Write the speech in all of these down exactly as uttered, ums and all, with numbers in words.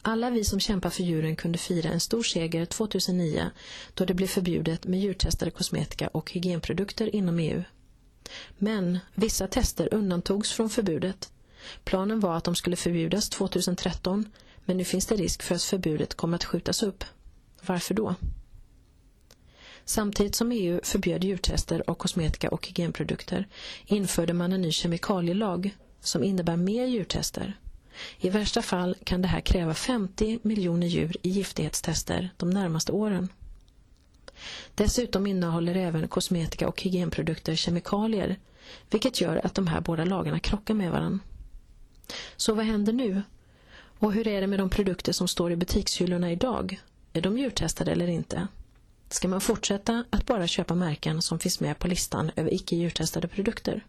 Alla vi som kämpar för djuren kunde fira en stor seger tjugohundranio då det blev förbjudet med djurtestade kosmetika och hygienprodukter inom E U. Men vissa tester undantogs från förbudet. Planen var att de skulle förbjudas tjugotretton, men nu finns det risk för att förbudet kommer att skjutas upp. Varför då? Samtidigt som E U förbjöd djurtester av kosmetika och hygienprodukter införde man en ny kemikalielag som innebär mer djurtester. I värsta fall kan det här kräva femtio miljoner djur i giftighetstester de närmaste åren. Dessutom innehåller även kosmetika och hygienprodukter kemikalier, vilket gör att de här båda lagarna krockar med varandra. Så vad händer nu? Och hur är det med de produkter som står i butikshyllorna idag? Är de djurtestade eller inte? Ska man fortsätta att bara köpa märken som finns med på listan över icke-djurtestade produkter?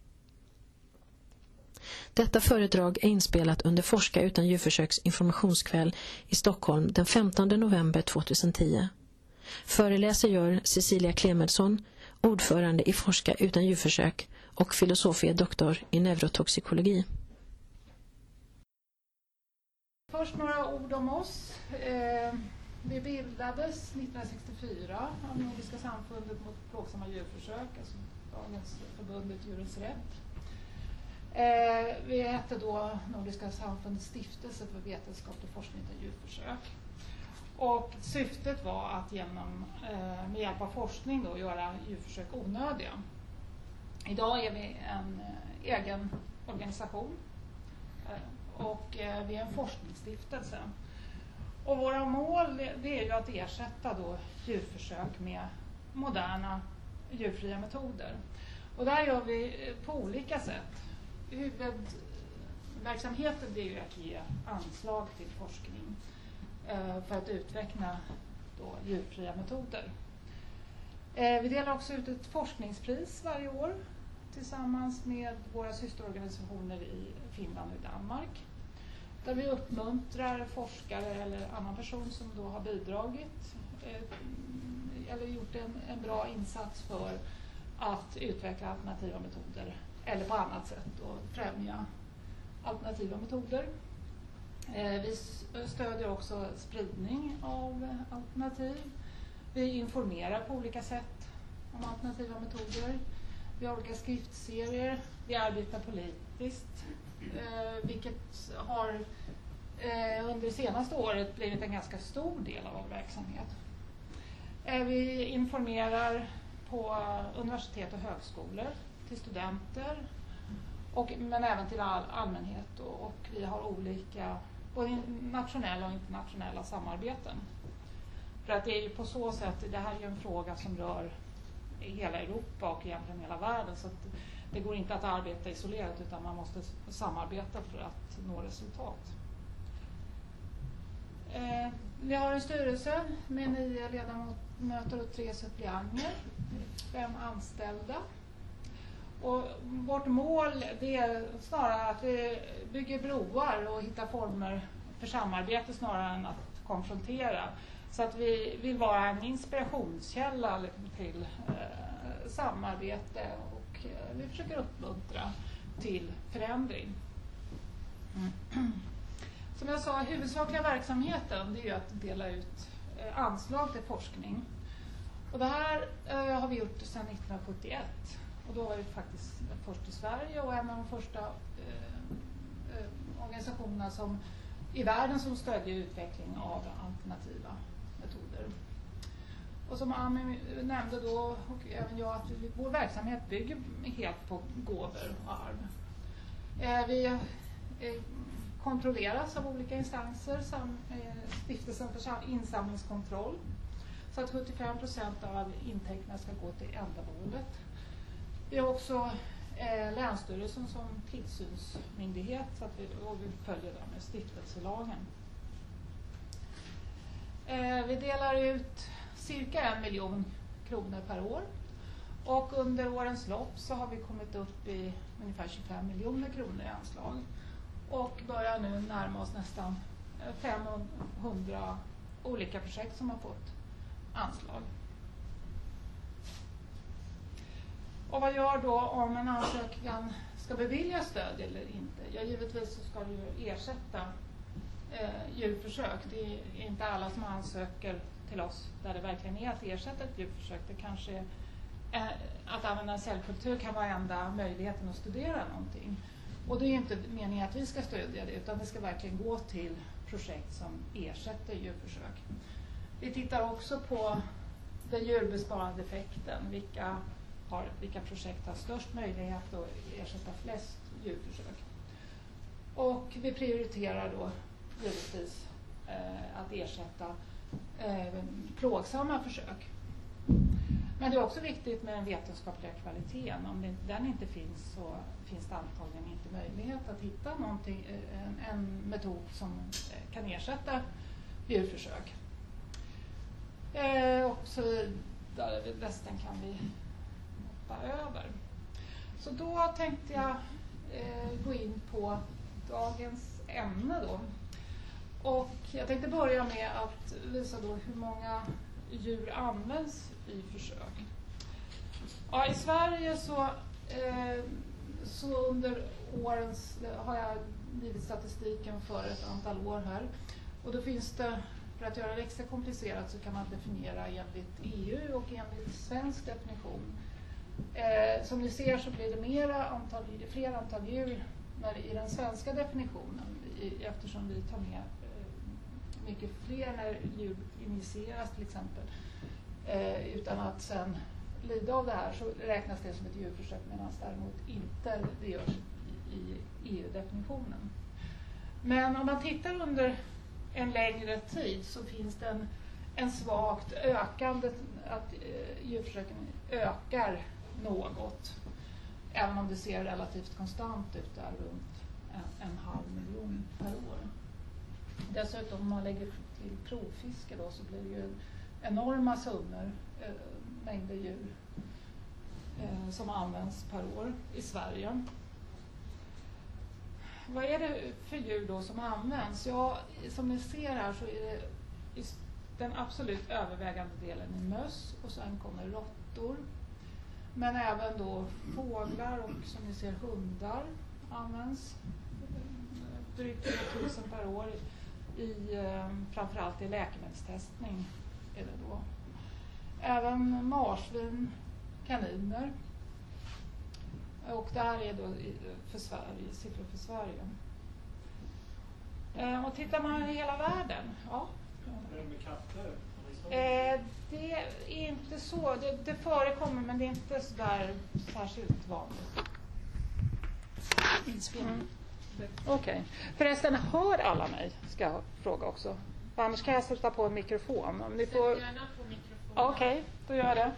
Detta föredrag är inspelat under Forska utan djurförsöks informationskväll i Stockholm den femtonde november tjugohundratio. Föreläser gör Cecilia Clemensson, ordförande i Forska utan djurförsök och filosofie doktor i neurotoxikologi. Först några ord om oss. Eh, vi bildades nittonhundrasextiofyra av Nordiska samfundet mot plågsamma djurförsök, alltså dagens förbundet Djurens rätt. Eh, vi hette då Nordiska samfundets stiftelse för vetenskaplig forskning och djurförsök. Och syftet var att genom, eh, med hjälp av forskning då, göra djurförsök onödiga. Idag är vi en eh, egen organisation eh, och eh, vi är en forskningsstiftelse. Och våra mål det, det är ju att ersätta då djurförsök med moderna djurfria metoder. Och där gör vi på olika sätt. Huvudverksamheten är ju att ge anslag till forskning eh, för att utveckla då djurfria metoder. Eh, vi delar också ut ett forskningspris varje år tillsammans med våra systerorganisationer i Finland och Danmark. Där vi uppmuntrar forskare eller annan person som då har bidragit eh, eller gjort en, en bra insats för att utveckla alternativa metoder eller på annat sätt då främja alternativa metoder. Eh, vi stödjer också spridning av alternativ. Vi informerar på olika sätt om alternativa metoder. Vi har olika skriftserier. Vi arbetar politiskt, eh, vilket har eh, under det senaste året blivit en ganska stor del av vår verksamhet. Eh, vi informerar på universitet och högskolor till studenter och, men även till all, allmänhet och, och vi har olika både nationella och internationella samarbeten. För att det är ju på så sätt, det här är ju en fråga som rör hela Europa och egentligen hela världen, så att det går inte att arbeta isolerat utan man måste samarbeta för att nå resultat. Eh, vi har en styrelse med nio ledamöter och tre suppleanter, fem anställda. Och vårt mål det är snarare att vi bygger broar och hittar former för samarbete snarare än att konfrontera. Så att vi vill vara en inspirationskälla till eh, samarbete och eh, vi försöker uppmuntra till förändring. Mm. Som jag sa, huvudsakliga verksamheten det är ju att dela ut eh, anslag till forskning. Och det här eh, har vi gjort sedan nittonhundrasjuttioett. Och då var vi faktiskt först i Sverige och en av de första eh, eh, organisationerna som, i världen som stödjer utveckling av alternativa metoder. Och som Ami nämnde då och även jag att vi, vår verksamhet bygger helt på gåvor och arv. Eh, vi eh, kontrolleras av olika instanser som eh, Stiftelsen för insamlingskontroll så att sjuttiofem procent av intäkterna ska gå till ändamålet. Vi har också eh, Länsstyrelsen som tillsynsmyndighet så att vi, och vi följer dem med stiftelselagen. Eh, vi delar ut cirka en miljon kronor per år och under årens lopp så har vi kommit upp i ungefär tjugofem miljoner kronor i anslag och börjar nu närma oss nästan femhundra olika projekt som har fått anslag. Och vad gör då om en ansökan ska bevilja stöd eller inte? Ja, givetvis så ska du ersätta eh, djurförsök. Det är inte alla som ansöker till oss där det verkligen är att ersätta ett djurförsök. Det kanske är, att använda cellkultur kan vara enda möjligheten att studera någonting. Och det är inte meningen att vi ska stödja det, utan det ska verkligen gå till projekt som ersätter djurförsök. Vi tittar också på den djurbesparande effekten. Vilka, har, vilka projekt har störst möjlighet att ersätta flest djurförsök? Och vi prioriterar då givetvis eh, att ersätta eh, plågsamma försök. Men det är också viktigt med den vetenskapliga kvaliteten. Om det, den inte finns så finns det antagligen inte möjlighet att hitta någonting, en, en metod som kan ersätta djurförsök. Eh, och så vidare. Resten kan vi hoppa över. Så då tänkte jag eh, gå in på dagens ämne då. Och jag tänkte börja med att visa då hur många djur används i försök. Ja, i Sverige så, eh, så under årens har jag givit statistiken för ett antal år här. Och då finns det, för att göra det extra komplicerat, så kan man definiera enligt E U och enligt svensk definition. Eh, som ni ser så blir det mera antal, fler antal djur när det, i den svenska definitionen, i, eftersom vi tar med eh, mycket fler när djur injiceras till exempel. Eh, utan att sen lida av det här så räknas det som ett djurförsök, medan däremot inte det görs i, i E U-definitionen. Men om man tittar under en längre tid så finns det en, en svagt ökande, att eh, djurförsöken ökar något. Även om det ser relativt konstant ut där runt en, en halv miljon per år. Dessutom om man lägger till provfiske då så blir det ju enorma summor, eh, mängder djur eh, som används per år i Sverige. Vad är det för djur då som används? Ja, som ni ser här så är det i den absolut övervägande delen i möss och sen kommer råttor. Men även då fåglar och som ni ser hundar används drygt tre tusen per år i, eh, framförallt i läkemedelstestning är det då. Även marsvin, kaniner. Och det här är då för Sverige, siffror för Sverige. Eh, och tittar man i hela världen, ja. Är det med katter? Eh, det är inte så, det, det förekommer men det är inte så där särskilt vanligt. Inspelning. Mm. Okej. Okay. Förresten, hör alla mig? Ska jag fråga också. För annars kan jag sätta på en mikrofon. Om ni får... Sätt gärna på mikrofon. Okej, okay, då gör jag det.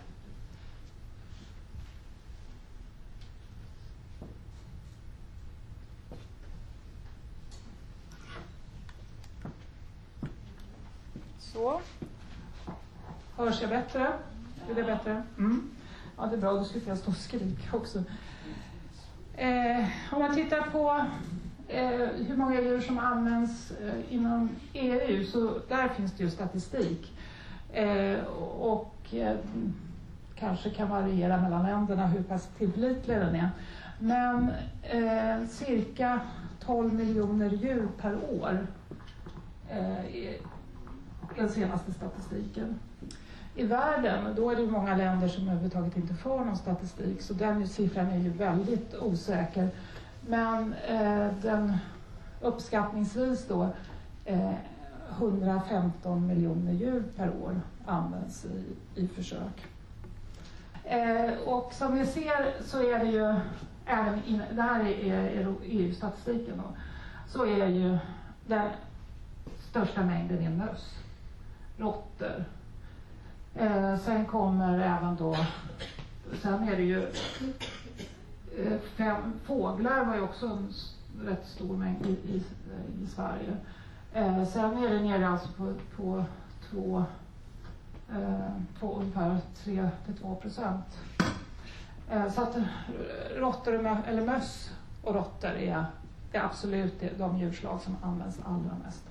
Så. Hörs jag bättre? Är det bättre? Mm. Ja, det är bra. Då skulle jag stå och skrika också. Eh, om man tittar på eh, hur många djur som används eh, inom E U så där finns det ju statistik. Eh, och eh, kanske kan variera mellan länderna hur pass tillförlitlig den är. Men eh, cirka tolv miljoner djur per år eh, är den senaste statistiken. I världen, då är det många länder som överhuvudtaget inte får någon statistik, så den siffran är ju väldigt osäker. Men eh, den uppskattningsvis då eh, hundrafemton miljoner djur per år används i, i försök. Eh, och som vi ser så är det ju, även in, det här är, är E U-statistiken då, så är ju den största mängden i möss, råttor. Eh, sen kommer även då, sen är det ju eh, fem fåglar var ju också en rätt stor mängd i, i, i Sverige. Eh, sen är det nere alltså på, på två, eh, på ungefär tre till två procent. Eh, så att råttor eller möss och råttor är, är absolut de djurslag som används allra mest.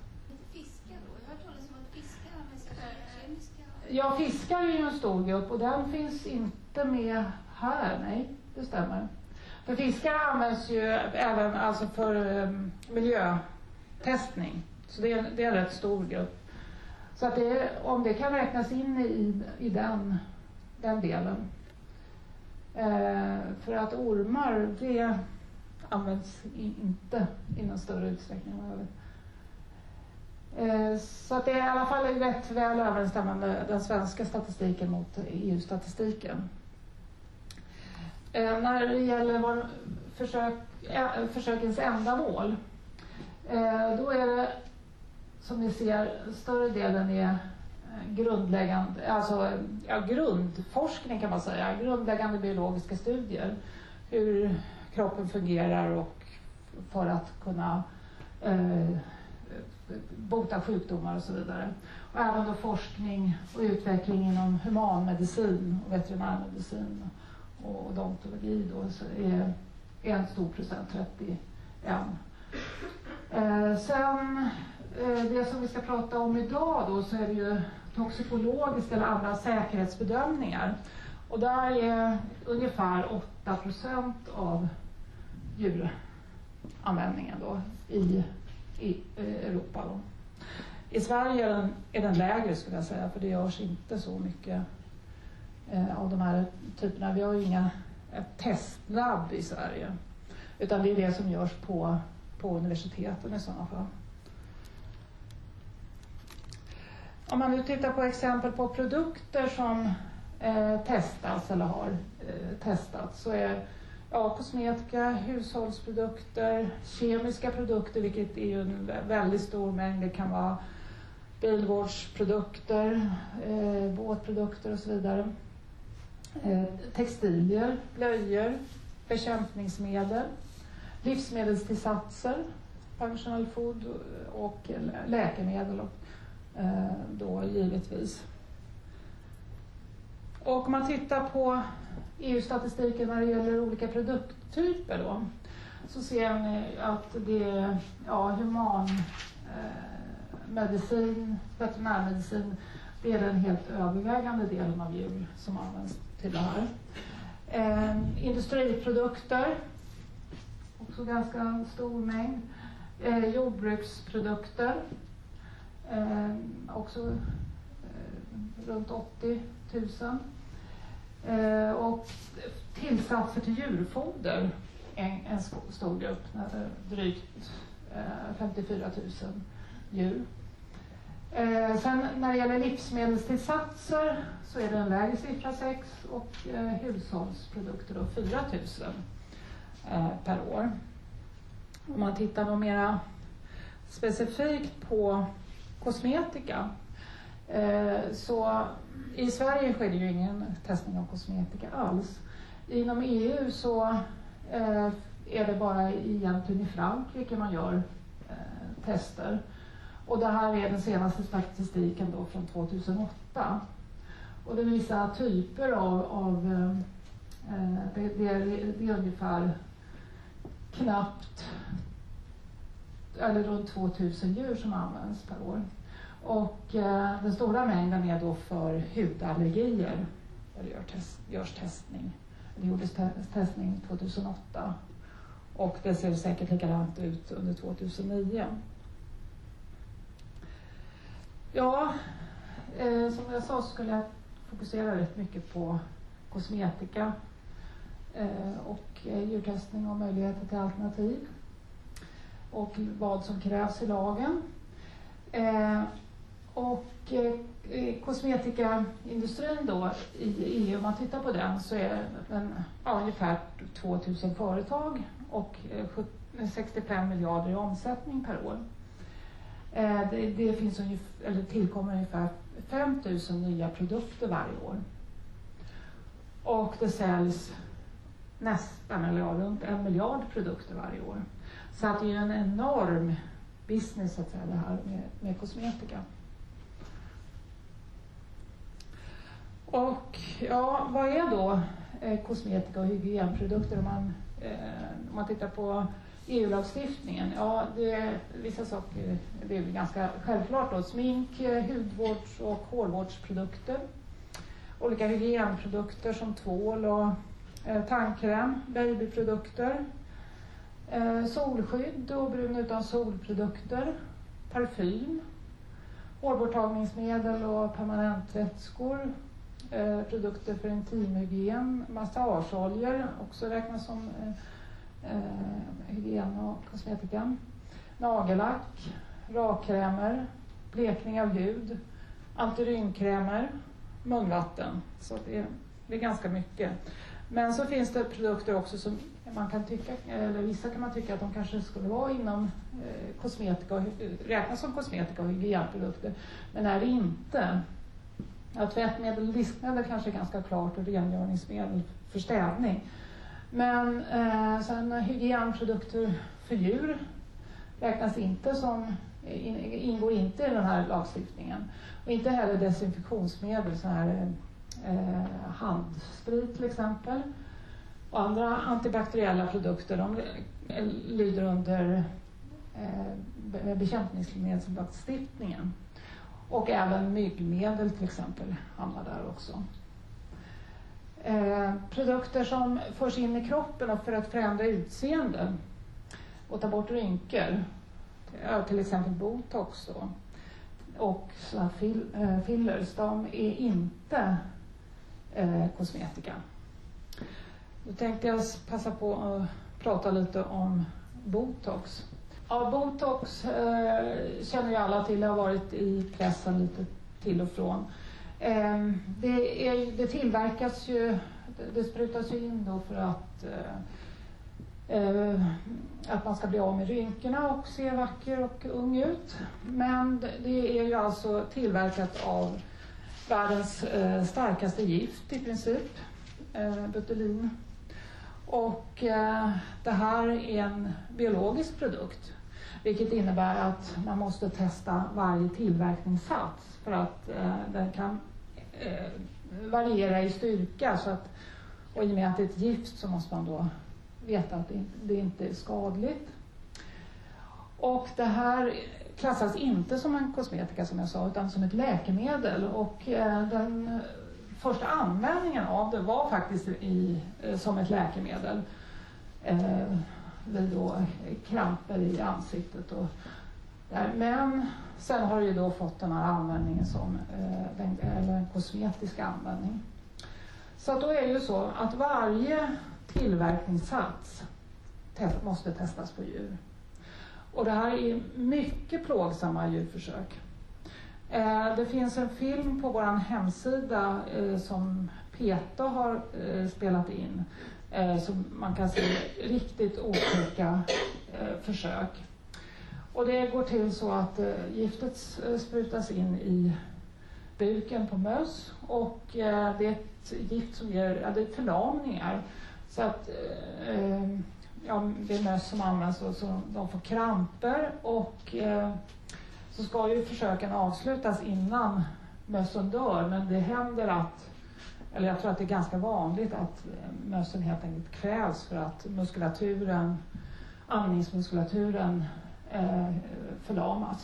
Ja, fiskar är ju en stor grupp och den finns inte med här, nej, det stämmer. För fiskar används ju även alltså för um, miljötestning. Så det är, det är en rätt stor grupp. Så att det, om det kan räknas in i, i den, den delen. Eh, för att ormar, det används i, inte i någon större utsträckning. Eh, så att det är i alla fall rätt väl överensstämmande den svenska statistiken mot E U-statistiken. Eh, när det gäller vår försök, äh, försökens ändamål, eh, då är det, som ni ser, större delen är grundläggande, alltså ja, grundforskning kan man säga, grundläggande biologiska studier, hur kroppen fungerar och för att kunna eh, bota sjukdomar och så vidare. Och även då forskning och utveckling inom humanmedicin och veterinärmedicin och odontologi då, så är en stor procent, trettioen. Eh, sen eh, det som vi ska prata om idag då, så är det ju toxikologiska eller andra säkerhetsbedömningar. Och där är ungefär åtta procent av djuranvändningen då i, i Europa då. I Sverige är den, är den lägre skulle jag säga, för det görs inte så mycket eh, av de här typerna. Vi har ju inga ett testlabb i Sverige, utan det är det som görs på, på universiteten i sådana fall. Om man nu tittar på exempel på produkter som eh, testas eller har eh, testats, så är ja, kosmetika, hushållsprodukter, kemiska produkter, vilket är ju en väldigt stor mängd. Det kan vara bilvårdsprodukter, eh, båtprodukter och så vidare. Eh, textilier, blöjor, bekämpningsmedel, livsmedelstillsatser, functional food och läkemedel och, eh, då givetvis. Och om man tittar på E U-statistiken när det gäller olika produkttyper då, så ser ni att det är ja, human eh, medicin, veterinärmedicin, det är den helt övervägande delen av djur som används till det här. Eh, industriprodukter, också ganska stor mängd. Eh, jordbruksprodukter, eh, också eh, runt åttio tusen. Eh, och tillsatser till djurfoder, en, en stor grupp, drygt eh, femtiofyra tusen djur. Eh, sen när det gäller livsmedelstillsatser så är det en lägre siffra, sex, och eh, hushållsprodukter då fyra tusen eh, per år. Om man tittar då mera specifikt på kosmetika, eh, så i Sverige sker det ju ingen testning av kosmetika alls. Inom E U så eh, är det bara egentligen i Frankrike man gör eh, tester. Och det här är den senaste statistiken då från tvåtusenåtta. Och det visar typer av, av eh, det, det, är, det är ungefär knappt eller runt tvåtusen djur som används per år. Och eh, den stora mängden är då för hudallergier. Där det gör test, görs testning. Det gjordes te- testning tvåtusenåtta. Och det ser säkert likadant ut under tvåtusenio. Ja, eh, som jag sa så skulle jag fokusera rätt mycket på kosmetika eh, och eh, djurtestning och möjligheter till alternativ. Och vad som krävs i lagen. Eh, och eh, kosmetikaindustrin då i E U, om man tittar på den, så är den ja, ungefär tvåtusen företag och eh, sextiofem miljarder i omsättning per år. Eh, det, det finns ungefär, eller tillkommer ungefär femtusen nya produkter varje år. Och det säljs nästan, eller ja, runt en miljard produkter varje år. Så att det är en enorm business att säga, det här med, med kosmetika. Och ja, vad är då eh, kosmetika och hygienprodukter om man, eh, om man tittar på E U-lagstiftningen? Ja, det är vissa saker, det är ganska självklart då. Smink, hudvårds- och hårvårdsprodukter. Olika hygienprodukter som tvål och eh, tandkräm, babyprodukter. Eh, solskydd och brun utan solprodukter. parfym, hårborttagningsmedel och permanentvätskor, eh, produkter för intimhygien, massageoljor, också räknas som eh, eh, hygien och kosmetika, nagellack, rakkrämer, blekning av hud, antirynkkrämer, munvatten. Så det är, det är ganska mycket. Men så finns det produkter också som man kan tycka, eller vissa kan man tycka att de kanske skulle vara inom eh, kosmetika och räknas som kosmetika och hygienprodukter, men är det inte. Ja, tvättmedel och diskmedel kanske är ganska klart och rengöringsmedel för städning. Men eh, sen hygienprodukter för djur räknas inte som, in, ingår inte i den här lagstiftningen. Och inte heller desinfektionsmedel, så här eh, handsprit till exempel. Och andra antibakteriella produkter, de lyder under eh, bekämpningsmedelslagstiftningen. Och även myggmedel till exempel hamnar där också. Eh, produkter som förs in i kroppen för att förändra utseende och ta bort rynkor, till exempel botox då, och sådana fill, eh, fillers, de är inte eh, kosmetika. Då tänkte jag passa på att prata lite om botox. Ja, botox eh, känner ju alla till, har varit i pressen lite till och från. Eh, det, är, det tillverkas ju, det, det sprutas ju in då för att, eh, eh, att man ska bli av med rynkorna och se vacker och ung ut. Men det, det är ju alltså tillverkat av världens eh, starkaste gift i princip, eh, butylin. Och eh, det här är en biologisk produkt, vilket innebär att man måste testa varje tillverkningssats för att eh, den kan eh, variera i styrka. Så att, och i och med att det är ett gift så måste man då veta att det, det inte är skadligt. Och det här klassas inte som en kosmetika som jag sa, utan som ett läkemedel. Och eh, den första användningen av det var faktiskt i, som ett läkemedel eh, vid då kramper i ansiktet. Och där. Men sen har det ju då fått den här användningen som eh, den, eller en kosmetisk användning. Så då är det ju så att varje tillverkningssats test, måste testas på djur. Och det här är mycket plågsamma djurförsök. Eh, det finns en film på vår hemsida eh, som PETA har eh, spelat in. Eh, så man kan se riktigt otäcka eh, försök. Och det går till så att eh, giftet eh, sprutas in i buken på möss. Och eh, det är ett gift som ger ja, det är förlamningar. Så att eh, ja, det är möss som används och så de får kramper. Och eh, så ska ju försöken avslutas innan mössen dör. Men det händer att, eller jag tror att det är ganska vanligt att mössen helt enkelt kvävs för att muskulaturen, andningsmuskulaturen eh, förlamas.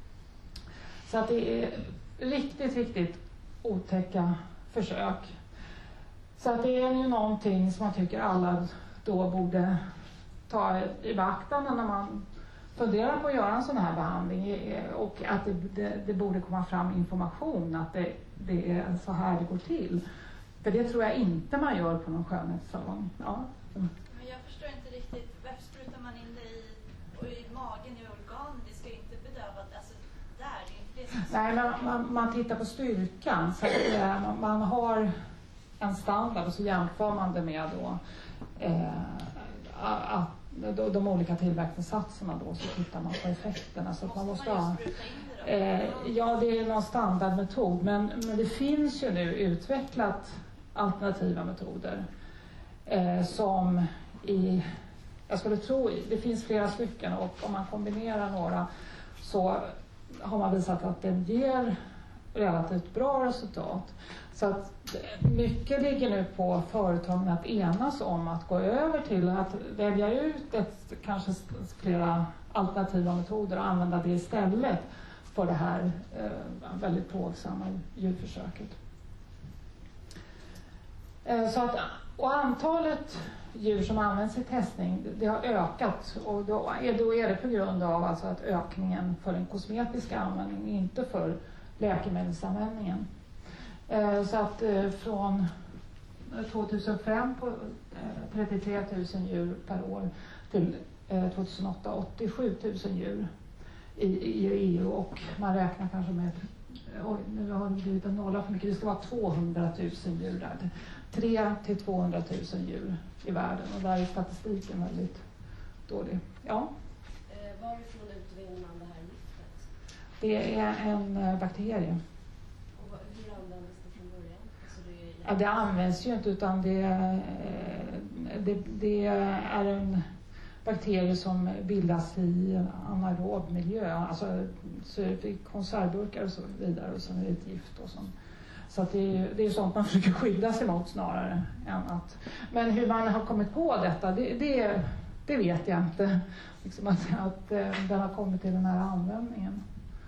Så att det är riktigt, riktigt otäcka försök. Så att det är ju någonting som man tycker alla då borde ta i beaktande när man funderar på att göra en sån här behandling, och att det, det, det borde komma fram information att det, det är så här det går till. För det tror jag inte man gör på någon skönhetssalong. Ja. Men jag förstår inte riktigt, varför sprutar man in det i, och i magen, i organ? Det ska ju inte bedövas, alltså där, det är inte det som... Nej, men man, man tittar på styrkan, så att eh, man, man har en standard och så jämför man det med då eh, att de, de olika tillverkningssatserna då, så tittar man på effekterna. Så att man måste ha, eh, ja, det är någon standardmetod, men, men det finns ju nu utvecklat alternativa metoder eh, som i, jag skulle tro, det finns flera stycken, och om man kombinerar några så har man visat att den ger relativt bra resultat. Så att mycket ligger nu på företagen att enas om att gå över till att välja ut ett, kanske flera alternativa metoder och använda det istället för det här eh, väldigt plågsamma djurförsöket. Eh, så att, och antalet djur som används i testning, det har ökat, och då är, då är det på grund av alltså att ökningen för den kosmetiska användningen, inte för läkemedelsanvändningen. Eh, så att eh, från tjugohundrafem på eh, trettiotre tusen djur per år till eh, tjugohundraåtta åttiosju tusen djur i, i E U, och man räknar kanske med, oj, nu har det blivit en nolla för mycket, det ska vara tvåhundratusen djur där. tre till tvåhundratusen djur i världen, och där är statistiken väldigt dålig. Ja. Eh, varifrån utvinner man det här giftet? Det är en eh, bakterie. Och vad, hur användes det från början? Alltså det, är... Ja, det används ju inte, utan det, eh, det, det är en bakterie som bildas i anaerob miljö, alltså så är det konservburkar och så vidare, och sen är det ett gift och sånt. Så att det, är, det är sånt man försöker skydda sig mot snarare än att... Men hur man har kommit på detta, det, det, det vet jag inte. Liksom att, att den har kommit till den här användningen.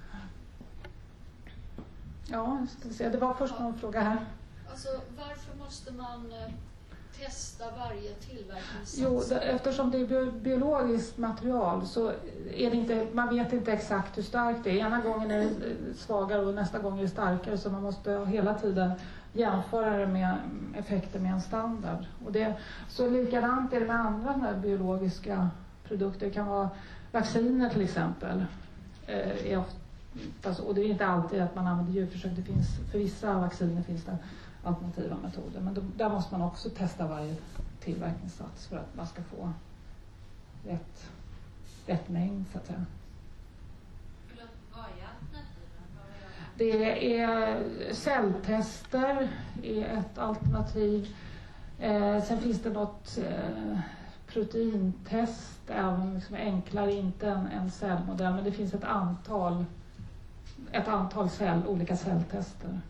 Ja, jag ska se. Det var först någon fråga här. Alltså, varför måste man testa varje tillverkningssats? Jo, det, eftersom det är biologiskt material så är det inte, man vet inte exakt hur starkt det är. Ena gången är det svagare och nästa gång är det starkare, så man måste hela tiden jämföra det med effekter med en standard. Och det, så likadant är det med andra såna biologiska produkter. Det kan vara vacciner till exempel. Eh, är ofta, och det är inte alltid att man använder djurförsök. Det finns, för vissa vacciner finns det alternativa metoder, men då, där måste man också testa varje tillverkningssats för att man ska få rätt, rätt mängd, så att säga. Vad är alternativen? Det är celltester är ett alternativ. Eh, sen finns det något eh, proteintest, även liksom enklare, inte en, en cellmodell, men det finns ett antal ett antal cell, olika celltester.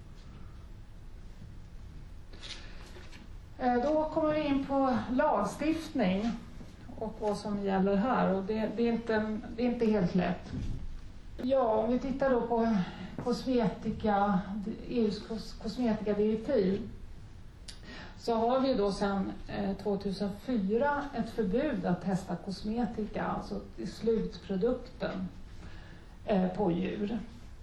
Då kommer vi in på lagstiftning och vad som gäller här, och det, det, är, inte, det är inte helt lätt. Ja, om vi tittar då på kosmetika, E U:s kosmetikadirektiv, så har vi då sedan tvåtusenfyra ett förbud att testa kosmetika, alltså slutprodukten, på djur.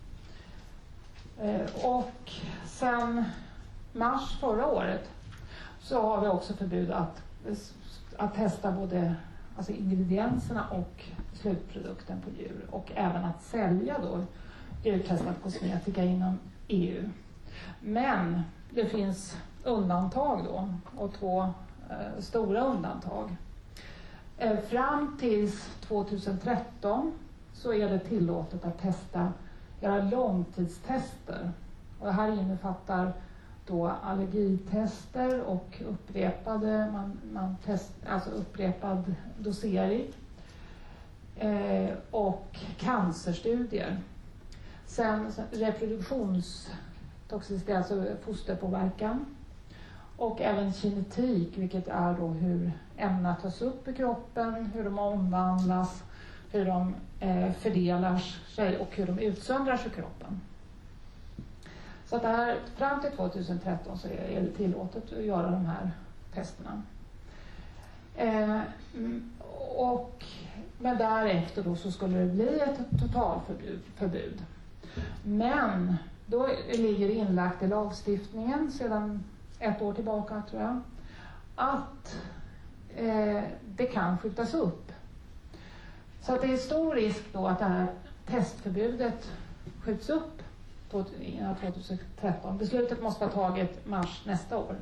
Och sedan mars förra året så har vi också förbud att, att testa både alltså ingredienserna och slutprodukten på djur, och även att sälja då djurtestad kosmetika inom E U. Men det finns undantag då, och två eh, stora undantag. Eh, fram tills tjugotretton så är det tillåtet att testa, göra långtidstester, och det här innefattar då allergitester och upprepade man, man test, alltså upprepad dosering eh, och cancerstudier. Sen reproduktionstoxicitet, alltså fosterpåverkan, och även kinetik, vilket är då hur ämnena tas upp i kroppen, hur de omvandlas, hur de eh, fördelar sig och hur de utsöndras ur kroppen. Så att det här, fram till tjugotretton så är det tillåtet att göra de här testerna. Eh, och, men därefter då så skulle det bli ett totalförbud. Förbud. Men då ligger det inlagt i lagstiftningen sedan ett år tillbaka, tror jag, att eh, det kan skjutas upp. Så att det är stor risk då att det här testförbudet skjuts upp innan tjugotretton. Beslutet måste vara taget mars nästa år.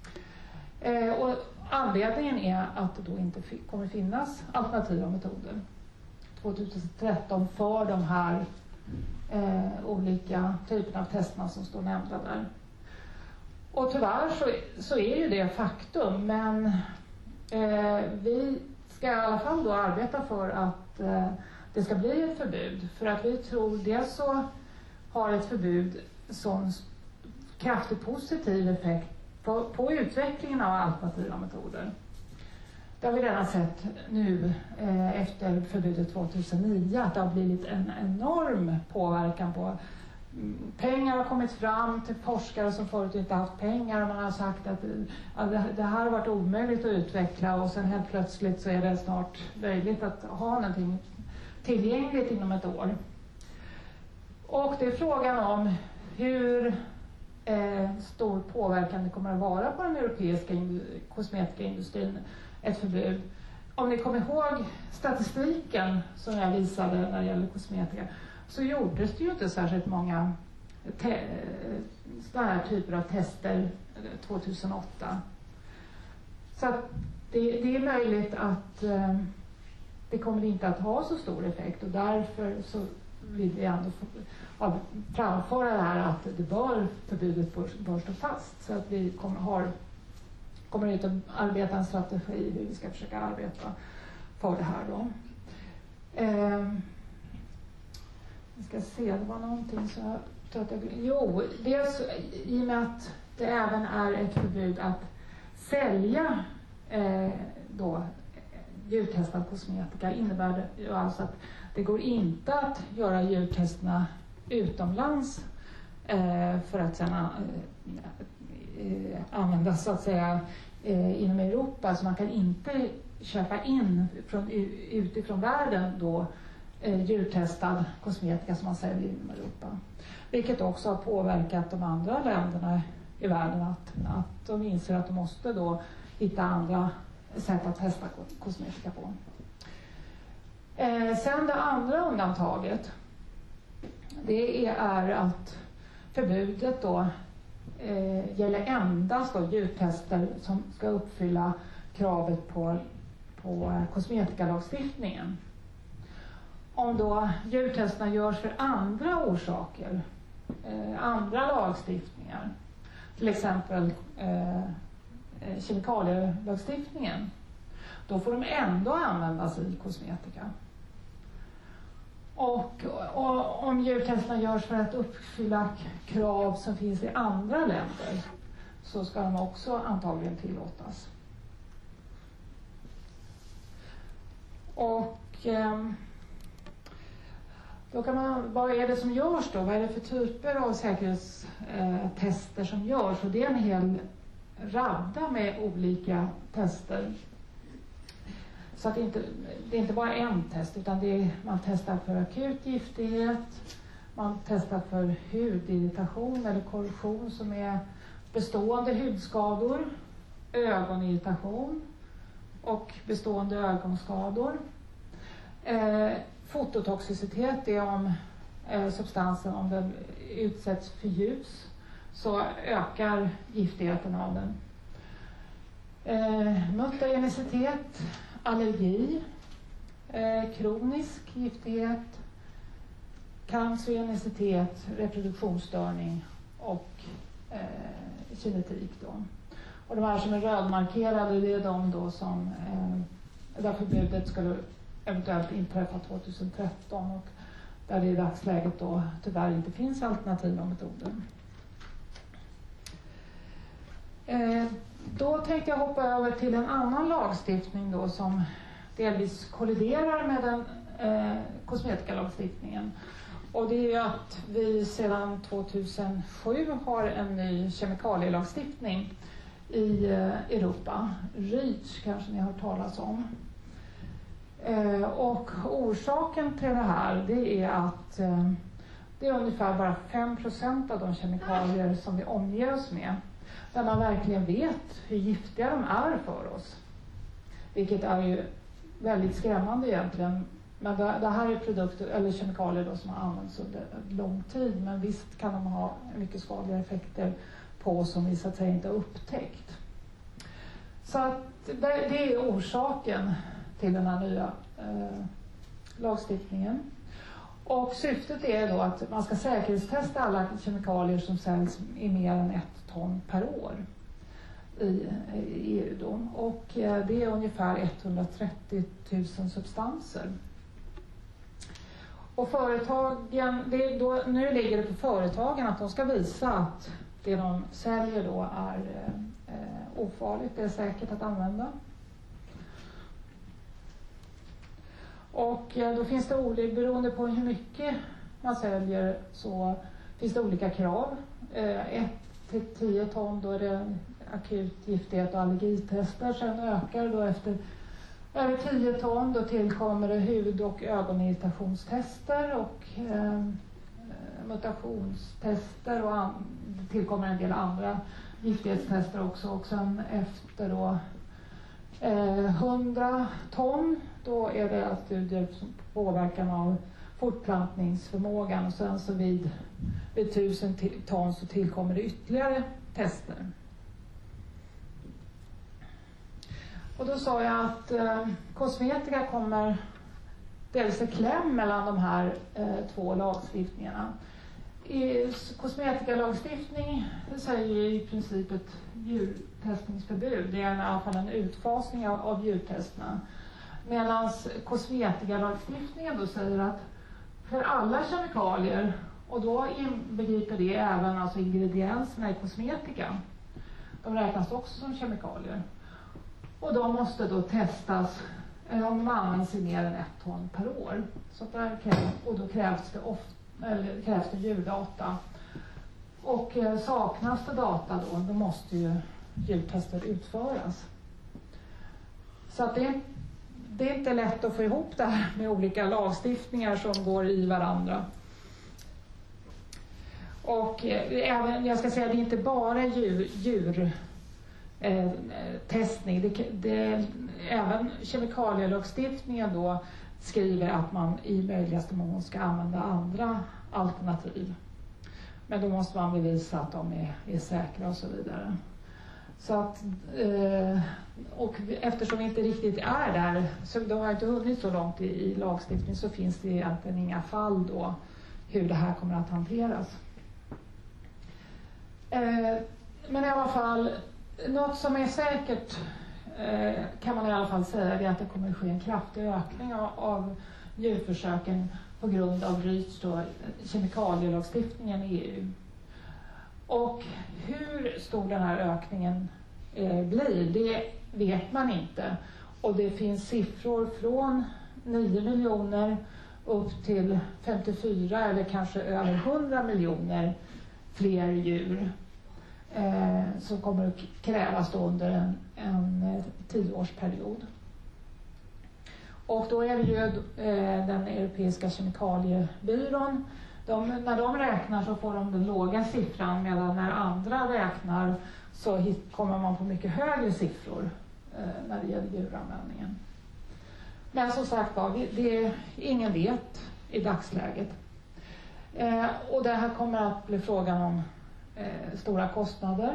Eh, och anledningen är att det då inte f- kommer finnas alternativa metoder tjugotretton för de här eh, olika typerna av testerna som står nämnda där. Och tyvärr så, så är ju det faktum, men eh, vi ska i alla fall då arbeta för att eh, det ska bli ett förbud, för att vi tror dels så har ett förbud sån kraftigt positiv effekt på, på utvecklingen av alternativa metoder. Det har vi redan sett nu eh, efter förbudet tjugohundranio, att det har blivit en enorm påverkan på pengar har kommit fram till forskare som förut inte haft pengar, och man har sagt att, att det här har varit omöjligt att utveckla, och sen helt plötsligt så är det snart möjligt att ha någonting tillgängligt inom ett år. Och det är frågan om hur eh, stor påverkan det kommer att vara på den europeiska kosmetikaindustrin, ett förbud. Om ni kommer ihåg statistiken som jag visade när det gäller kosmetika, så gjordes det ju inte särskilt många te- sådana här typer av tester tjugohundraåtta. Så att det, det är möjligt att eh, det kommer inte att ha så stor effekt, och därför så vill vi ändå få, framföra det här att det bör, förbudet bör, bör stå fast, så att vi kommer, har, kommer ut att arbeta en strategi hur vi ska försöka arbeta för det här då. Eh, jag ska se, det var någonting så jag tror att jag, jo, dels i och med att det även är ett förbud att sälja eh, då djurtestad kosmetika, innebär det ju alltså att det går inte att göra djurtesterna utomlands eh, för att sedan eh, användas så att säga eh, inom Europa. Så man kan inte köpa in från, utifrån världen då eh, djurtestad kosmetika som man säljer inom Europa. Vilket också har påverkat de andra länderna i världen att, att de inser att de måste då hitta andra sätt att testa kosmetika på. Eh, sen det andra undantaget, det är att förbudet då eh, gäller endast då djurtester som ska uppfylla kravet på, på kosmetikalagstiftningen. Om då djurtesterna görs för andra orsaker, eh, andra lagstiftningar, till exempel eh, kemikalielagstiftningen, då får de ändå användas i kosmetika. Och, och om djurtesterna görs för att uppfylla krav som finns i andra länder, så ska de också antagligen tillåtas. Och eh, då kan man, vad är det som görs då? Vad är det för typer av säkerhetstester som görs? Och det är en hel radda med olika tester. Så att det, inte, det är inte bara en test, utan det är, man testar för akut giftighet, man testar för hudirritation eller korrosion som är bestående hudskador, ögonirritation och bestående ögonskador. Eh, fototoxicitet är om eh, substansen, om den utsätts för ljus, så ökar giftigheten av den. Eh, mutagenicitet, allergi, eh, kronisk giftighet, cancergenicitet, reproduktionsstörning och eh, genetik då. Och de här som är rödmarkerade, det är de då som eh, där förbudet skulle eventuellt inträffa tjugotretton, och där det i dagsläget då tyvärr inte finns alternativa metoder. Eh, då tänkte jag hoppa över till en annan lagstiftning då som delvis kolliderar med den eh, kosmetikalagstiftningen. Och det är ju att vi sedan tvåtusensju har en ny kemikalielagstiftning i eh, Europa. REACH kanske ni har hört talas om. Eh, och orsaken till det här, det är att eh, det är ungefär bara fem procent av de kemikalier som vi omger oss med där man verkligen vet hur giftiga de är för oss. Vilket är ju väldigt skrämmande egentligen. Men det, det här är produkter eller kemikalier då som har använts under lång tid, men visst kan de ha mycket skadliga effekter på oss som vi så att säga inte har upptäckt. Så att det, det är orsaken till den här nya eh, lagstiftningen. Och syftet är då att man ska säkerhetstesta alla kemikalier som säljs i mer än ett ton per år i, i E U då. Och eh, det är ungefär etthundratrettio tusen substanser. Och företagen, det är då, nu ligger det på företagen att de ska visa att det de säljer då är eh, ofarligt, det är säkert att använda. Och eh, då finns det olika, beroende på hur mycket man säljer, så finns det olika krav. ett till tio ton, då är det akut giftighet och allergitester. Sen ökar då efter över tio ton, då tillkommer det hud- och ögonirritationstester och eh, mutationstester och an, det tillkommer en del andra giftighetstester också. Och sen efter då eh, hundra ton, då är det studier som påverkan av fortplantningsförmågan, och sen så vid, vid tusen ton så tillkommer det ytterligare tester. Och då sa jag att eh, kosmetika kommer dels i kläm mellan de här eh, två lagstiftningarna. I kosmetikalagstiftning säger i princip ett djurtestningsförbud. Det är i alla fall en utfasning av, av djurtesterna. Medan kosmetikalagstiftningen då säger att för alla kemikalier, och då inbegriper det även alltså ingredienserna i kosmetika, de räknas också som kemikalier. Och de måste då testas om de används i mer än ett ton per år. Så där krävs, och då krävs det, ofta, eller krävs det djurdata. Och eh, saknas det data då, då måste ju djurtester utföras. Så att det, det är inte lätt att få ihop det här med olika lagstiftningar som går i varandra. Och eh, även, jag ska säga, det är inte bara djur, djur Eh, testning. Det, det, även kemikalielagstiftningen då skriver att man i möjligaste mån ska använda andra alternativ. Men då måste man bevisa att de är, är säkra och så vidare. Så att, eh, och eftersom vi inte riktigt är där, så de har inte hunnit så långt i, i lagstiftning, så finns det egentligen inga fall då hur det här kommer att hanteras. Eh, men i alla fall, något som är säkert eh, kan man i alla fall säga, är att det kommer att ske en kraftig ökning av, av djurförsöken på grund av REACH, då, kemikalielagstiftningen i E U. Och hur stor den här ökningen eh, blir, det vet man inte. Och det finns siffror från nio miljoner upp till femtiofyra eller kanske över hundra miljoner fler djur eh, som kommer att krävas då under en, en tioårsperiod. Och då är det ju eh, den europeiska kemikaliebyrån. De, när de räknar så får de den låga siffran, medan när andra räknar så hit, kommer man på mycket högre siffror eh, när det gäller djuranvändningen. Men som sagt var, det ingen vet i dagsläget. Eh, och det här kommer att bli frågan om eh, stora kostnader.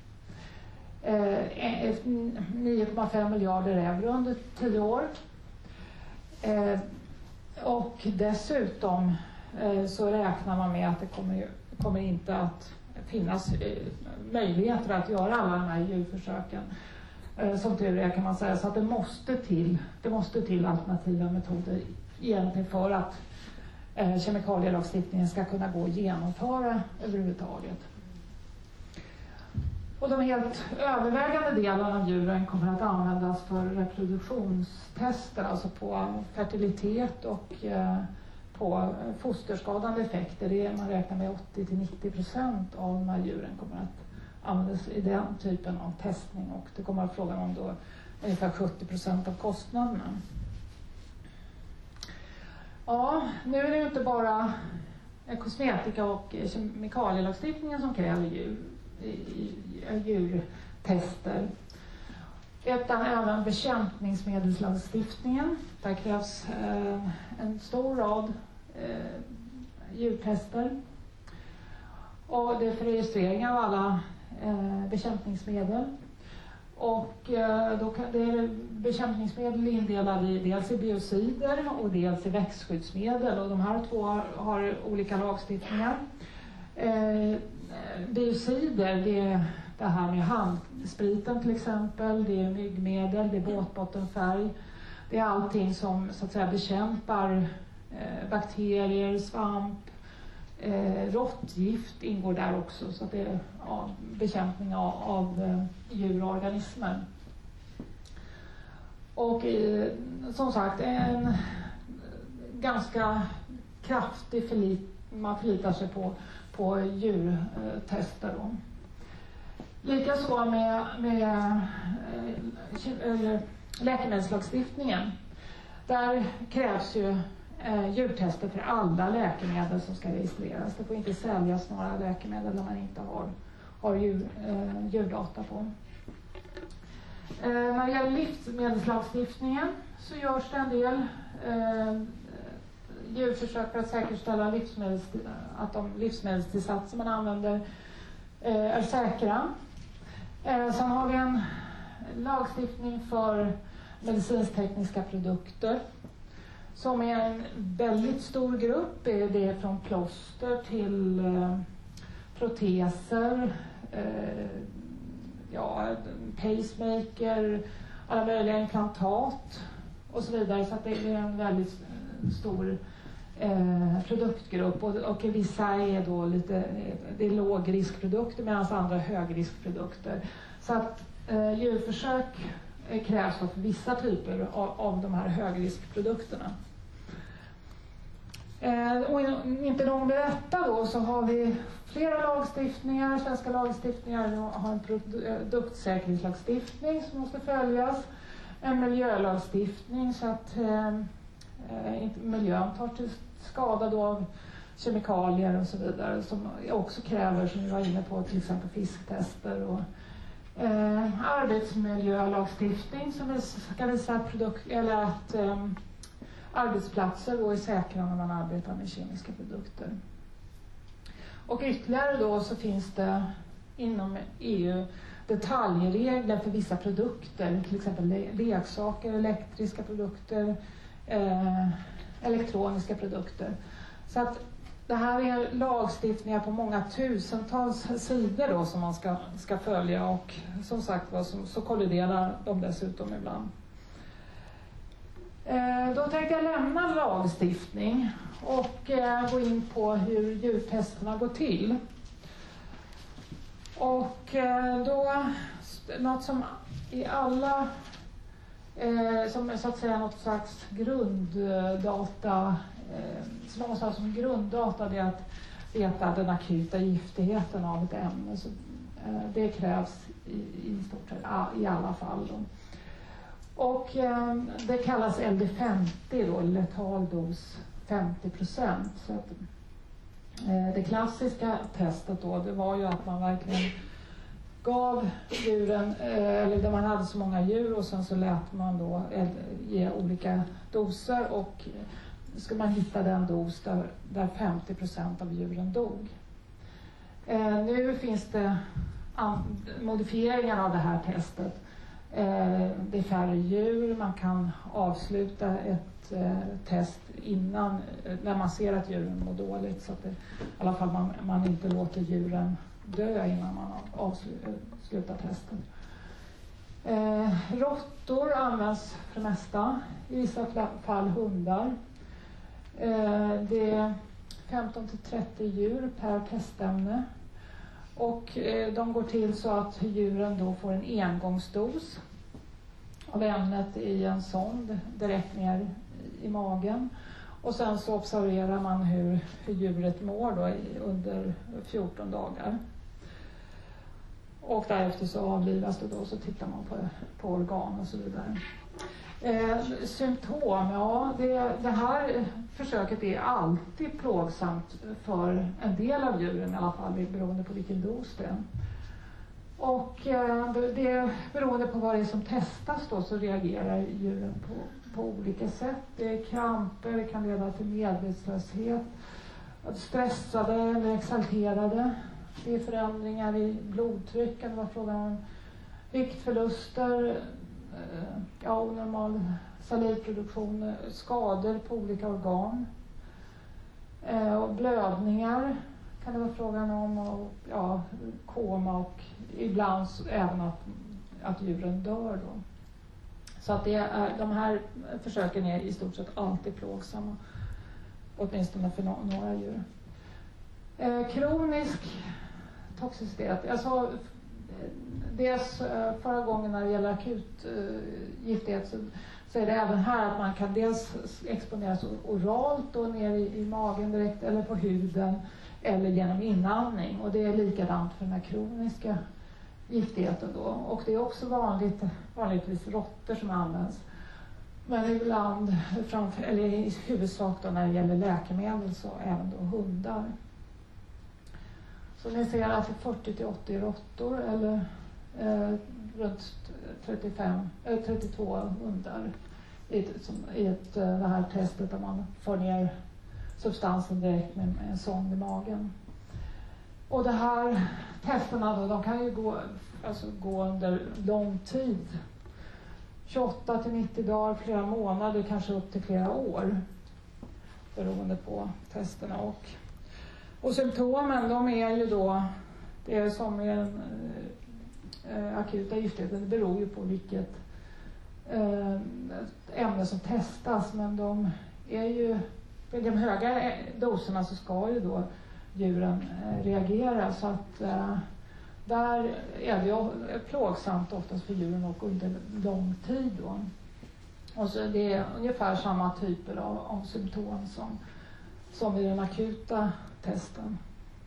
Eh, nio komma fem miljarder euro under tio år. Eh, och dessutom eh, så räknar man med att det kommer, kommer inte att finnas eh, möjligheter att göra alla de här djurförsöken. Eh, som tur är kan man säga, så att det måste till, det måste till alternativa metoder egentligen för att eh, kemikalielagstiftningen ska kunna gå att genomföra överhuvudtaget. Och de helt övervägande delarna av djuren kommer att användas för reproduktionstester, alltså på fertilitet och eh, på fosterskadande effekter. Det är, man räknar med åttio till nittio procent av de här djuren kommer att användas i den typen av testning, och det kommer att frågan om då ungefär sjuttio procent av kostnaderna. Ja, nu är det ju inte bara kosmetika och kemikalielagstiftningen som kräver djur, djurtester, utan även bekämpningsmedelslagstiftningen. Där krävs eh, en stor rad eh, djurtester, och det är för registrering av alla eh, bekämpningsmedel. Och eh, då kan det är bekämpningsmedel indelade i dels i biocider och dels i växtskyddsmedel, och de här två har, har olika lagstiftningar. Eh, biocider, det är det här med handspriten till exempel, det är myggmedel, det är båtbottenfärg, det är allting som så att säga bekämpar eh, bakterier, svamp, eh, råttgift ingår där också, så att det är ja, bekämpning av, av eh, djurorganismer. Och eh, som sagt, en ganska kraftig förlit man förlitar sig på, på djurtester då. Likaså med, med äh, läkemedelslagstiftningen. Där krävs ju äh, djurtester för alla läkemedel som ska registreras. Det får inte säljas några läkemedel där man inte har, har djur, äh, djurdata på. Äh, när det gäller livsmedelslagstiftningen så görs det en del äh, djurförsök för att säkerställa livsmedels, att de livsmedelstillsatser man använder äh, är säkra. Eh, sen har vi en lagstiftning för medicinstekniska produkter som är en väldigt stor grupp. Det är från plåster till eh, proteser, eh, ja, pacemaker, alla möjliga implantat och så vidare. Så att det är en väldigt stor Eh, produktgrupp och, och vissa är då lite det är lågriskprodukter medan andra är högriskprodukter. Så att eh, djurförsök eh, krävs för vissa typer av, av de här högriskprodukterna. Eh, och inte nog med detta då så har vi flera lagstiftningar, svenska lagstiftningar har en produktsäkerhetslagstiftning som måste följas, en miljölagstiftning så att eh, miljön tar till skada då av kemikalier och så vidare som också kräver, som vi var inne på, till exempel fisktester och eh, arbetsmiljölagstiftning som ska visa att, produkt, eller att eh, arbetsplatser då är säkra när man arbetar med kemiska produkter. Och ytterligare då så finns det inom E U detaljregler för vissa produkter, till exempel le- leksaker, elektriska produkter, Eh, elektroniska produkter. Så att det här är lagstiftningar på många tusentals sidor då som man ska, ska följa och som sagt var så, så kolliderar de dessutom ibland. Eh, då tänkte jag lämna lagstiftning och eh, gå in på hur djurtesterna går till. Och eh, då något som i alla Eh, som så att säga något slags grunddata eh, som man måste ha som grunddata det är att veta den akuta giftigheten av ett ämne. Så, eh, det krävs i, i stort sett i alla fall. Då. Och eh, det kallas L D femtio då, letal dos femtio procent. Så att, eh, det klassiska testet då det var ju att man verkligen gav djuren, eller där man hade så många djur och sen så lät man då ge olika doser och ska man hitta den dos där, där femtio procent av djuren dog. Eh, nu finns det modifieringar av det här testet. Eh, det är färre djur, man kan avsluta ett eh, test innan, när man ser att djuren mår dåligt så att det, i alla fall man, man inte låter djuren dö innan man avslutar testet. Eh, råttor används för det mesta, i vissa fall hundar. Eh, det är femton till trettio djur per testämne och eh, de går till så att djuren då får en engångsdos av ämnet i en sond direkt ner i magen. Och sen så observerar man hur, hur djuret mår då i, under fjorton dagar. Och därefter så avlivas det då och så tittar man på, på organ och så vidare. Eh, symptom, ja det, det här försöket är alltid plågsamt för en del av djuren i alla fall, beroende på vilken dos det är. Och eh, det, beroende på vad det är som testas då så reagerar djuren på, på olika sätt. Det är kramper, det kan leda till medvetslöshet, stressade eller exalterade. Det är förändringar i blodtryck, det var frågan om viktförluster, ja, onormal salivproduktion, skador på olika organ och blödningar kan det vara frågan om, och ja, koma och ibland även att, att djuren dör då. Så att det är, de här försöken är i stort sett alltid plågsamma, åtminstone för no- några djur. Eh, kronisk toxicitet, jag sa dels förra gången när det gäller akut uh, giftighet så, så så är det även här att man kan dels exponeras oralt då ner i, i magen direkt eller på huden eller genom inandning. Och det är likadant för den här kroniska giftigheten då. Och det är också vanligt, vanligtvis råttor som används. Men ibland, framför, eller i huvudsak då när det gäller läkemedel, så även då hundar. Så ni ser att det är fyrtio till åttio råttor eller eh, runt trettiofem, eh, trettiotvå hundar i ett, som, i ett, eh, det här testet där man får ner substansen direkt med, med en sond i magen. Och det här testerna då, de kan ju gå, alltså gå under lång tid. tjugoåtta till nittio dagar, flera månader, kanske upp till flera år. Beroende på testerna. Och, och symptomen, de är ju då, det är som är en äh, akuta giftigheten, det beror ju på vilket äh, ämne som testas. Men de är ju, med de höga doserna så ska ju då djuren äh, reagera. Så att äh, där är det ju plågsamt oftast för djuren och under lång tid då. Och så det är ungefär samma typer av, av symptom som, som i den akuta testen.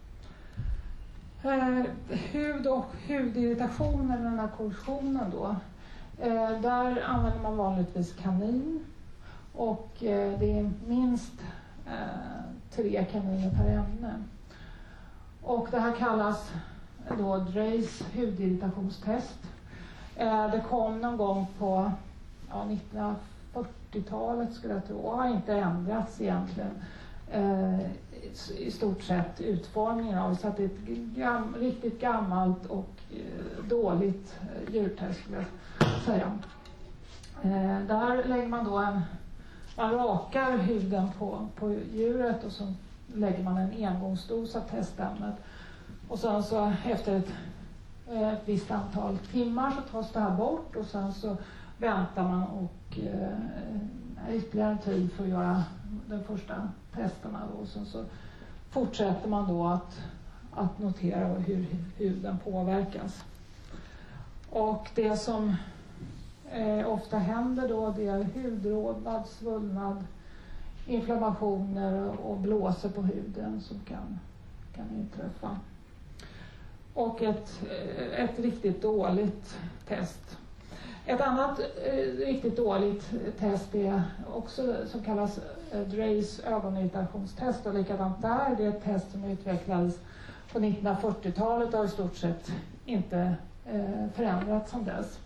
Eh, hud och hudirritation eller den här korrosionen då. Eh, där använder man vanligtvis kanin. Och eh, det är minst eh, tre kaniner per ämne. Och det här kallas då Dreys hudirritationstest. Eh, det kom någon gång på ja, nittonhundrafyrtiotalet skulle jag tro, och har inte ändrats egentligen eh, i stort sett utformningen av, så att det är ett gam, riktigt gammalt och eh, dåligt eh, djurtest skulle jag säga. Eh, där lägger man då en, man rakar huden på, på djuret och så lägger man en engångsdos av testämnet. Och sen så efter ett, ett visst antal timmar så tas det här bort och sen så väntar man och eh, ytterligare en tid för att göra de första testerna då. Och sen så fortsätter man då att, att notera hur huden påverkas. Och det som eh, ofta händer då, det är hudrodnad, svullnad, inflammationer och blåsor på huden som kan, kan inträffa. Och ett, ett riktigt dåligt test. Ett annat eh, riktigt dåligt test är också som kallas eh, Dreys ögonirritationstest, och likadant där, det är ett test som utvecklades på nittonhundrafyrtiotalet och i stort sett inte eh, förändrats sedan dess.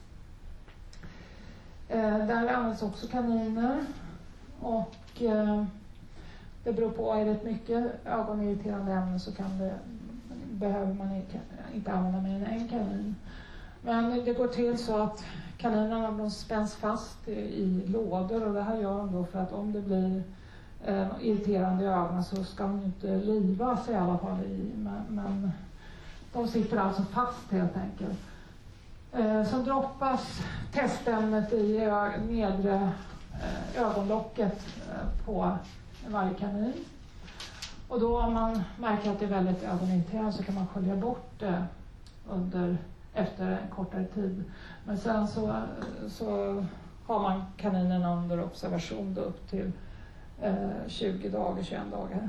Eh, där används också kaniner och eh, det beror på, är det ett mycket ögonirriterande ämne så kan det, behöver man inte använda mer än en kanin. Men det går till så att kaninerna de spänns fast i lådor, och det här gör de då för att om det blir eh, irriterande i ögonen så ska de inte rivas i alla fall i, men, men de sitter alltså fast helt enkelt. Eh, så droppas testämnet i ö- nedre eh, ögonlocket eh, på varje kanin. Och då om man märker att det är väldigt ögonirriterande så kan man skölja bort det under, efter en kortare tid. Men sen så, så har man kaninen under observation då upp till eh, tjugo dagar, tjugoen dagar.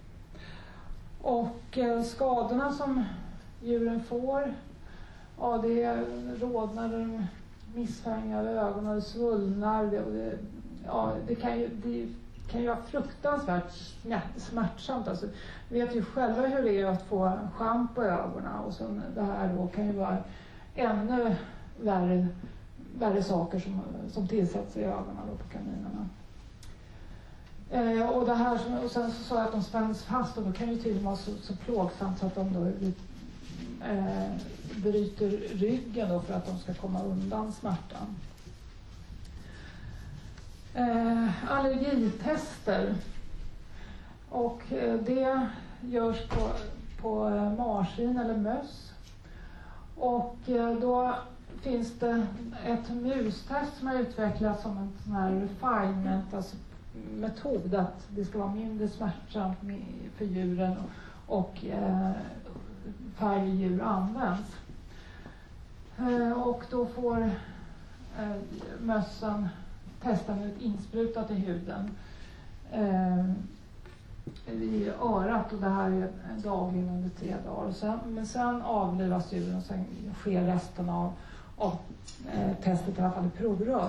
Och eh, skadorna som djuren får, ja, det är rodnader, missfärgningar av ögonen, det svullnar, det, det, ja, det kan ju det kan ju vara fruktansvärt smärtsamt. Alltså, vi vet ju själva hur det är att få schampo i ögonen, och så det här då kan ju vara ännu värre, värre saker som, som tillsätts i ögonen då på kaninerna. Eh, och, det här som, och sen så sa jag att de spänns fast, och då kan ju till och med vara så, så plågsamt så att de då eh, bryter ryggen då för att de ska komma undan smärtan. Eh, allergitester, och eh, det görs på, på eh, marsvin eller möss, och eh, då finns det ett mustest som är utvecklat som en sån här refinement, alltså metod att det ska vara mindre smärtsamt för djuren och eh, färre djur används. Eh, och då får eh, mössen testar nu ett insprutat i huden eh, i örat, och det här är dagligen under tre dagar. Sen, men sen avlivas djuren och sen sker resten av, av eh, testet, i alla fall i provrör.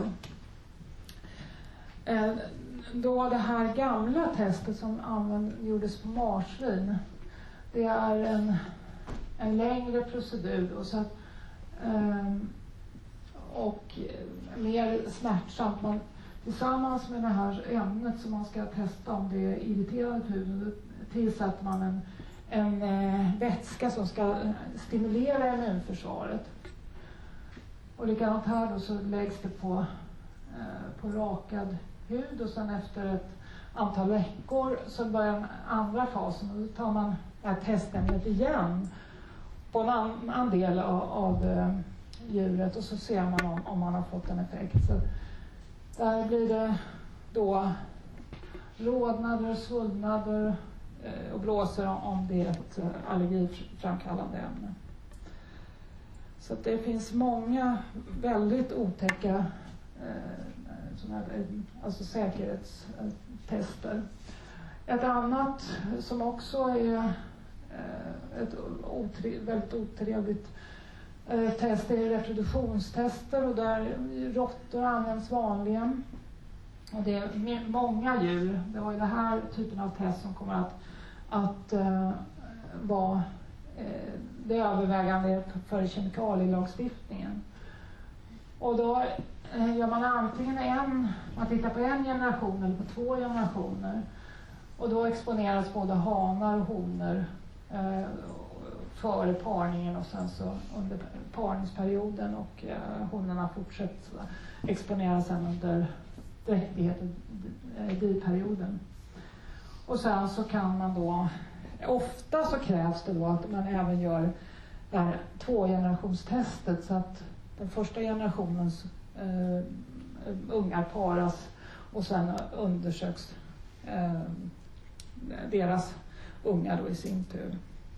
Eh, då det här gamla testet som använd, gjordes på marsvin, det är en, en längre procedur och, så att, eh, och mer smärtsamt. Man, tillsammans med det här ämnet som man ska testa om det är irriterande på huden, tillsätter man en, en eh, vätska som ska stimulera immunförsvaret. Och likadant här då så läggs det på, eh, på rakad hud, och sen efter ett antal veckor så börjar den andra fasen, och då tar man det här testämnet igen på en annan del av, av eh, djuret, och så ser man om, om man har fått en effekt. Så där blir det då rodnader, svullnader eh, och blåser om det är ett eh, allergiframkallande ämne. Så att det finns många väldigt otäcka eh, såna här, alltså säkerhetstester. Ett annat som också är eh, ett otre, väldigt otrevligt eh, test är reproduktionstester, och där råttor används vanligen. Och det är många djur. Det var ju den här typen av test som kommer att, att uh, vara uh, det övervägande för kemikalielagstiftningen. Och då uh, gör man antingen en, man tittar på en generation eller på två generationer. Och då exponeras både hanar och honor uh, före parningen, och sen så under parningsperioden, och uh, honorna fortsätter exponeras sen under dräktigheten i diperioden. Och sen så kan man då, ofta så krävs det då att man även gör det här tvågenerationstestet, så att den första generationens eh, ungar paras och sen undersöks eh, deras ungar då i sin tur.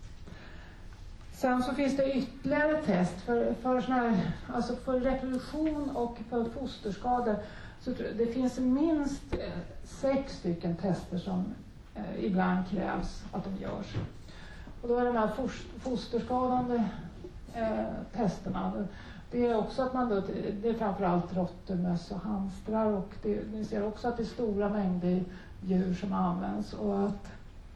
Sen så finns det ytterligare test för, för, såna här, alltså för reproduktion och för fosterskador. Så det finns minst sex stycken tester som eh, ibland krävs att de görs. Och då är de här fosterskadande eh, testerna. Det är också att man då, det är framförallt råttor, möss och hamstrar, och det, ni ser också att det är stora mängder djur som används. Och, att,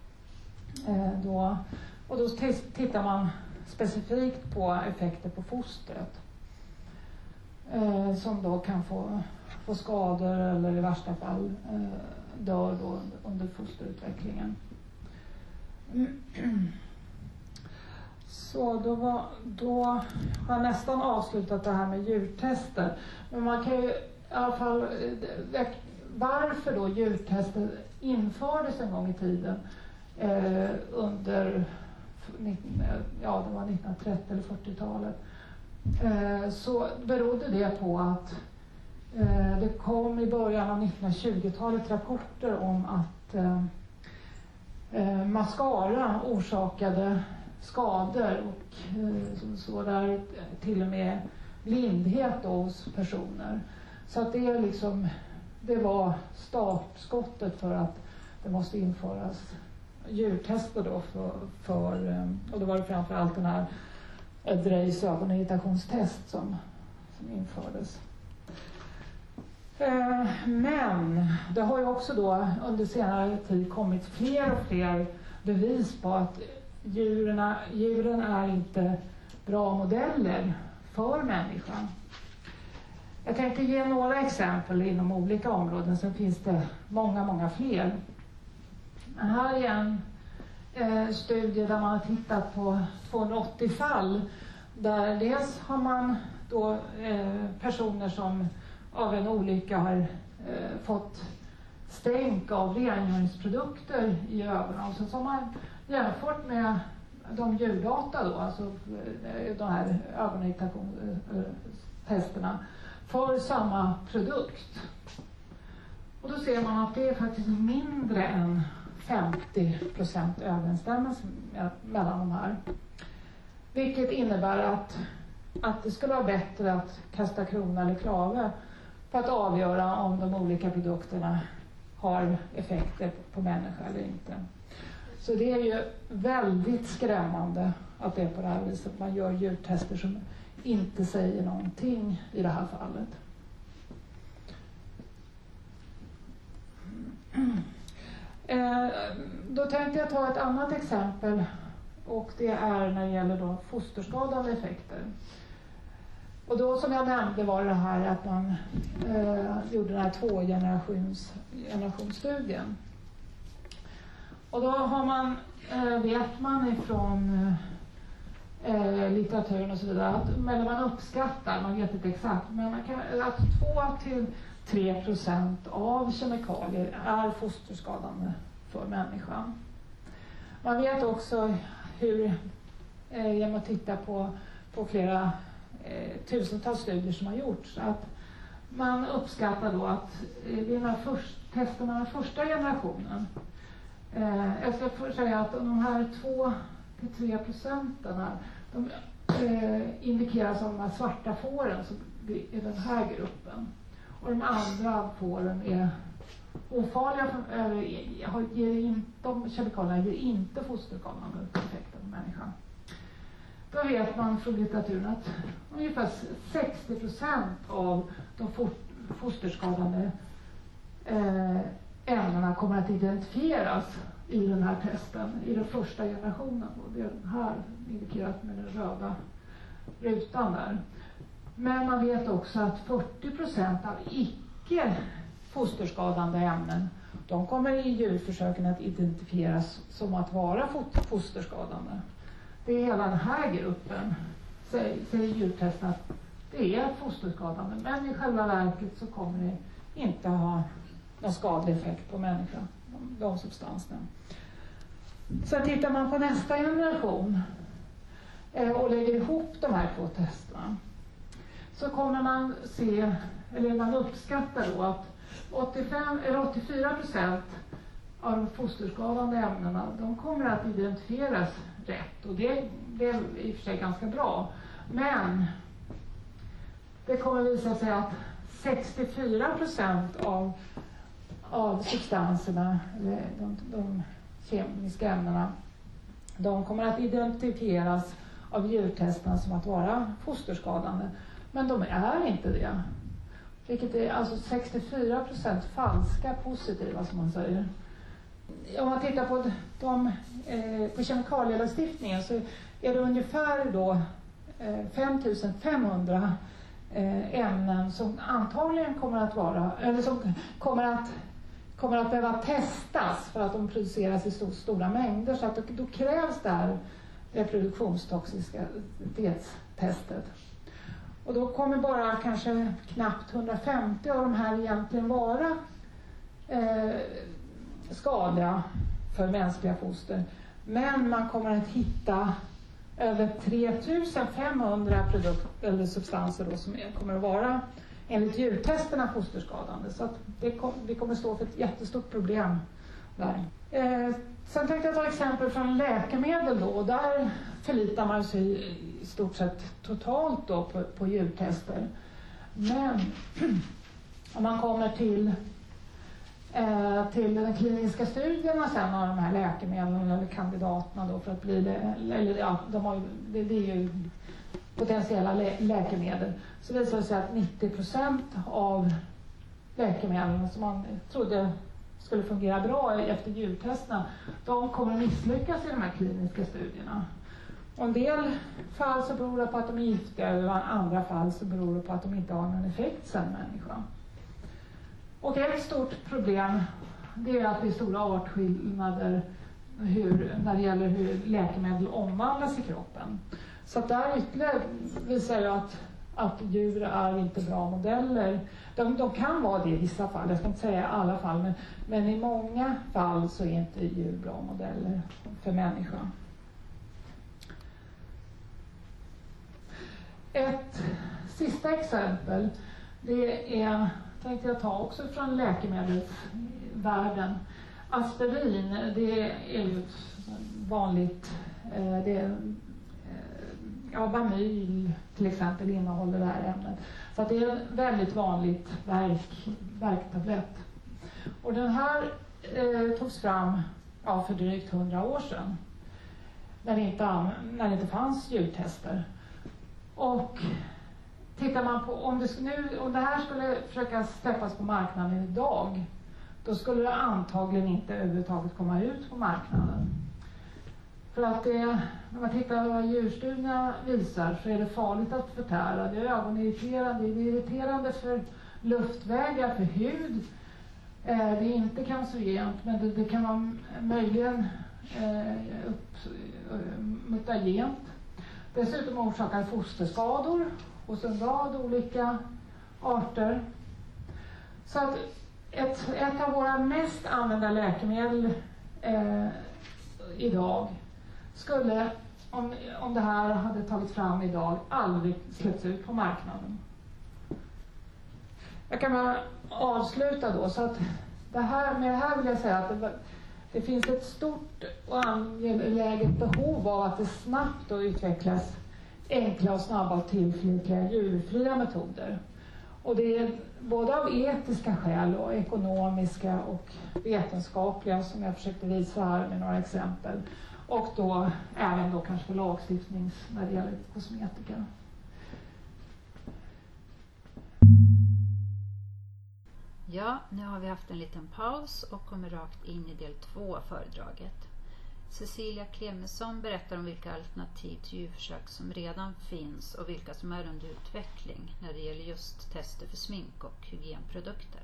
eh, då, och då tittar man specifikt på effekter på fostret eh, som då kan få få skador eller i värsta fall eh, dör då under fosterutvecklingen. Så då, var, då har jag nästan avslutat det här med djurtester. Men man kan ju i alla fall, varför då djurtester infördes en gång i tiden eh, under ja, det var nittonhundratrettio eller fyrtiotalet, eh, så berodde det på att det kom i början av nittonhundratjugotalet rapporter om att eh, mascara orsakade skador och eh, så där till och med blindhet då hos personer. Så att det liksom, det var startskottet för att det måste införas djurtester då för, för och då var det framförallt den här Dreys ögonirritationstest som, som infördes. Men det har ju också då under senare tid kommit fler och fler bevis på att djuren, djuren är inte bra modeller för människan. Jag tänkte ge några exempel inom olika områden, sen finns det många, många fler. Här är en eh, studie där man har tittat på tvåhundraåttio fall, där dels har man då eh, personer som av en olycka har eh, fått stänk av rengöringsprodukter i ögonen. Och så har man jämfört med de djurdata då, alltså de här ögonirritationstesterna för samma produkt. Och då ser man att det är faktiskt mindre än femtio procent överensstämmelse mellan de här. Vilket innebär att, att det skulle vara bättre att kasta krona eller klave för att avgöra om de olika produkterna har effekter på människa eller inte. Så det är ju väldigt skrämmande att det är på det här viset. Man gör djurtester som inte säger någonting i det här fallet. Eh, då tänkte jag ta ett annat exempel, och det är när det gäller då fosterskadande effekter. Och då, som jag nämnde, var det här att man eh, gjorde den här två-generationsstudien. Och då har man, eh, vet man ifrån eh, litteraturen och så vidare, att eller man uppskattar, man vet inte exakt, men man kan, att två till tre procent av kemikalier är fosterskadande för människan. Man vet också hur, eh, genom att titta på, på flera eh, tusentals studier som har gjorts, att man uppskattar då att eh, vid den här först, testerna den första generationen, eh, jag ska först säga att de här två till tre procenten här, de eh, indikeras som de här svarta fåren som är den här gruppen. Och de andra fåren är ofarliga, äh, ger in, de kemikalierna ger inte fosterskadande effekter på människan. Då vet man från litteraturen att ungefär sextio procent av de fosterskadande äh, ämnena kommer att identifieras i den här testen, i den första generationen. Och det är den här indikerat med den röda rutan där. Men man vet också att fyrtio procent av icke fosterskadande ämnen, de kommer i djurförsöken att identifieras som att vara fosterskadande. Det är hela den här gruppen, säger djurtesten, att det är fosterskadande, men i själva verket så kommer det inte ha någon skadlig effekt på människan, de, de substanserna. Sen tittar man på nästa generation eh, och lägger ihop de här två testerna, så kommer man se, eller man uppskattar då att åttiofem eller åttiofyra procent av de fosterskadande ämnena, de kommer att identifieras rätt, och det, det är i och för sig ganska bra. Men det kommer visa sig att sextiofyra procent av, av substanserna, eller de, de kemiska ämnena, de kommer att identifieras av djurtesterna som att vara fosterskadande. Men de är inte det. Vilket är alltså sextiofyra procent falska positiva, som man säger. Om man tittar på, de, eh, på kemikalielagstiftningen, så är det ungefär då eh, fem tusen femhundra eh, ämnen som antagligen kommer att vara, eller som kommer att, kommer att behöva testas för att de produceras i stor, stora mängder. Så att då, då krävs det här reproduktionstoxicitetstestet. Och då kommer bara kanske knappt hundrafemtio av de här egentligen vara eh, skadliga för mänskliga foster. Men man kommer att hitta över tre tusen femhundra produkter eller substanser då, som är, kommer att vara enligt djurtesterna fosterskadande. Så att det kom, vi kommer stå för ett jättestort problem där. Eh, sen tänkte jag ta exempel från läkemedel då. Där förlitar man sig i stort sett totalt då på, på djurtester. Men om man kommer till, eh, till den kliniska studierna sen av de här läkemedlen eller kandidaterna då för att bli det, eller ja, de har ju, det, det är ju potentiella lä- läkemedel, så visar det sig att nittio procent av läkemedlen som man trodde skulle fungera bra efter djurtesterna, de kommer att misslyckas i de här kliniska studierna. Och en del fall så beror det på att de är giftiga, och i andra fall så beror det på att de inte har någon effekt sen människan. Och ett stort problem, det är att det är stora artskillnader hur, när det gäller hur läkemedel omvandlas i kroppen. Så att där ytterligare visar jag att, att djur är inte bra modeller. De, de kan vara det i vissa fall, jag ska inte säga i alla fall, men, men i många fall så är inte djur bra modeller för människan. Ett sista exempel, det är, tänkte jag ta också från läkemedelsvärlden. Aspirin, det är ju ett vanligt, det är ja, Bamyl till exempel innehåller det här ämnet. Så att det är en väldigt vanligt verk, verktablett. Och den här eh, togs fram ja, för drygt hundra år sedan. När det inte, när det inte fanns djurtester. Och tittar man på, om det, nu, om det här skulle försöka släppas på marknaden idag, då skulle det antagligen inte överhuvudtaget komma ut på marknaden. För att det, när man tittar på vad djurstudierna visar, så är det farligt att förtära. Det är ögonirriterande, det är irriterande för luftvägar, för hud. Eh, det är inte cancerogent, men det, det kan vara möjligen eh, upp, uh, mutagent. Dessutom orsakar fosterskador hos en rad olika arter. Så att ett, ett av våra mest använda läkemedel eh, idag skulle, om, om det här hade tagits fram idag, aldrig släppts ut på marknaden. Jag kan bara avsluta då, så att det här, med det här vill jag säga att det, det finns ett stort och angeläget behov av att det snabbt då utvecklas enkla och snabba och tillförlitliga djurfria metoder. Och det är både av etiska skäl och ekonomiska och vetenskapliga, som jag försökte visa här med några exempel. Och då även då kanske lagstiftnings när det gäller kosmetika. Ja, nu har vi haft en liten paus och kommer rakt in i del två av föredraget. Cecilia Clemensson berättar om vilka alternativ till djurförsök som redan finns och vilka som är under utveckling när det gäller just tester för smink och hygienprodukter.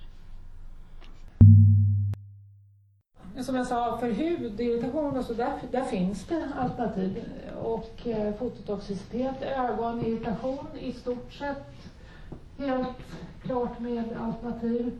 Som jag sa, för hudirritation och så där, där finns det alternativ. Och eh, fototoxicitet, ögonirritation i stort sett helt klart med alternativ.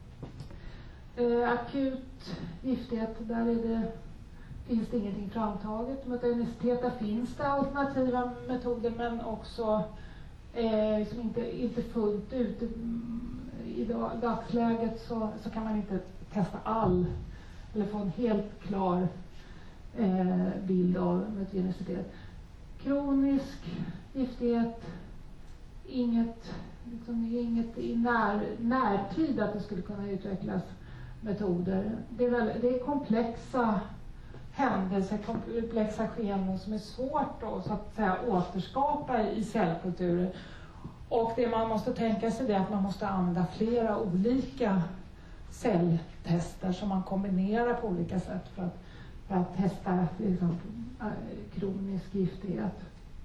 Eh, akut giftighet, där är det, finns det ingenting framtaget. Mutagenitet, där finns det alternativa metoder, men också eh, som inte, inte fullt ut. I dagsläget så, så kan man inte testa all, eller få en helt klar eh, bild av mutagenicitet. Kronisk giftighet, inget, liksom, inget i när, närtid att det skulle kunna utvecklas metoder. Det är, väl, det är komplexa händelser, komplexa skeenden som är svårt då, så att säga, återskapa i cellkulturer. Och det man måste tänka sig är att man måste använda flera olika celltester som man kombinerar på olika sätt för att, för att testa liksom, kronisk giftighet.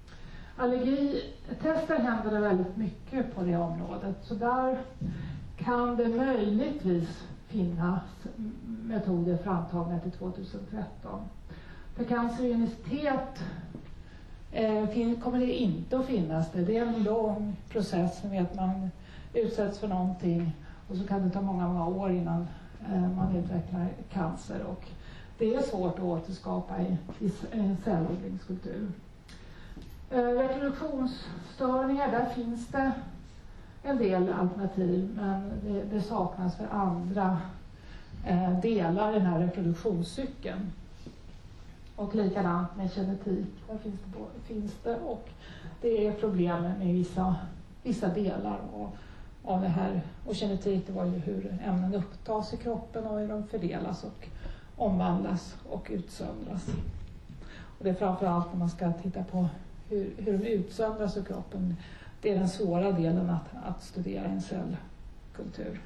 Allergitester händer det väldigt mycket på det området, så där kan det möjligtvis finnas metoder framtagna till tjugohundratretton. För cancerogenitet eh, kommer det inte att finnas det. Det är en lång process med att man utsätts för någonting och så kan det ta många, många år innan eh, man utvecklar cancer, och det är svårt att återskapa i, i en cellodlingskultur. Eh, reproduktionsstörningar, där finns det en del alternativ, men det, det saknas för andra eh, delar i den här reproduktionscykeln. Och likadant med genetik, där finns det, finns det och det är problem med vissa, vissa delar av, av det här. Och genetik, det var ju hur ämnen upptas i kroppen och hur de fördelas och omvandlas och utsöndras. Och det är framförallt när man ska titta på hur, hur de utsöndras i kroppen. Det är den svåra delen att, att studera en cellkultur.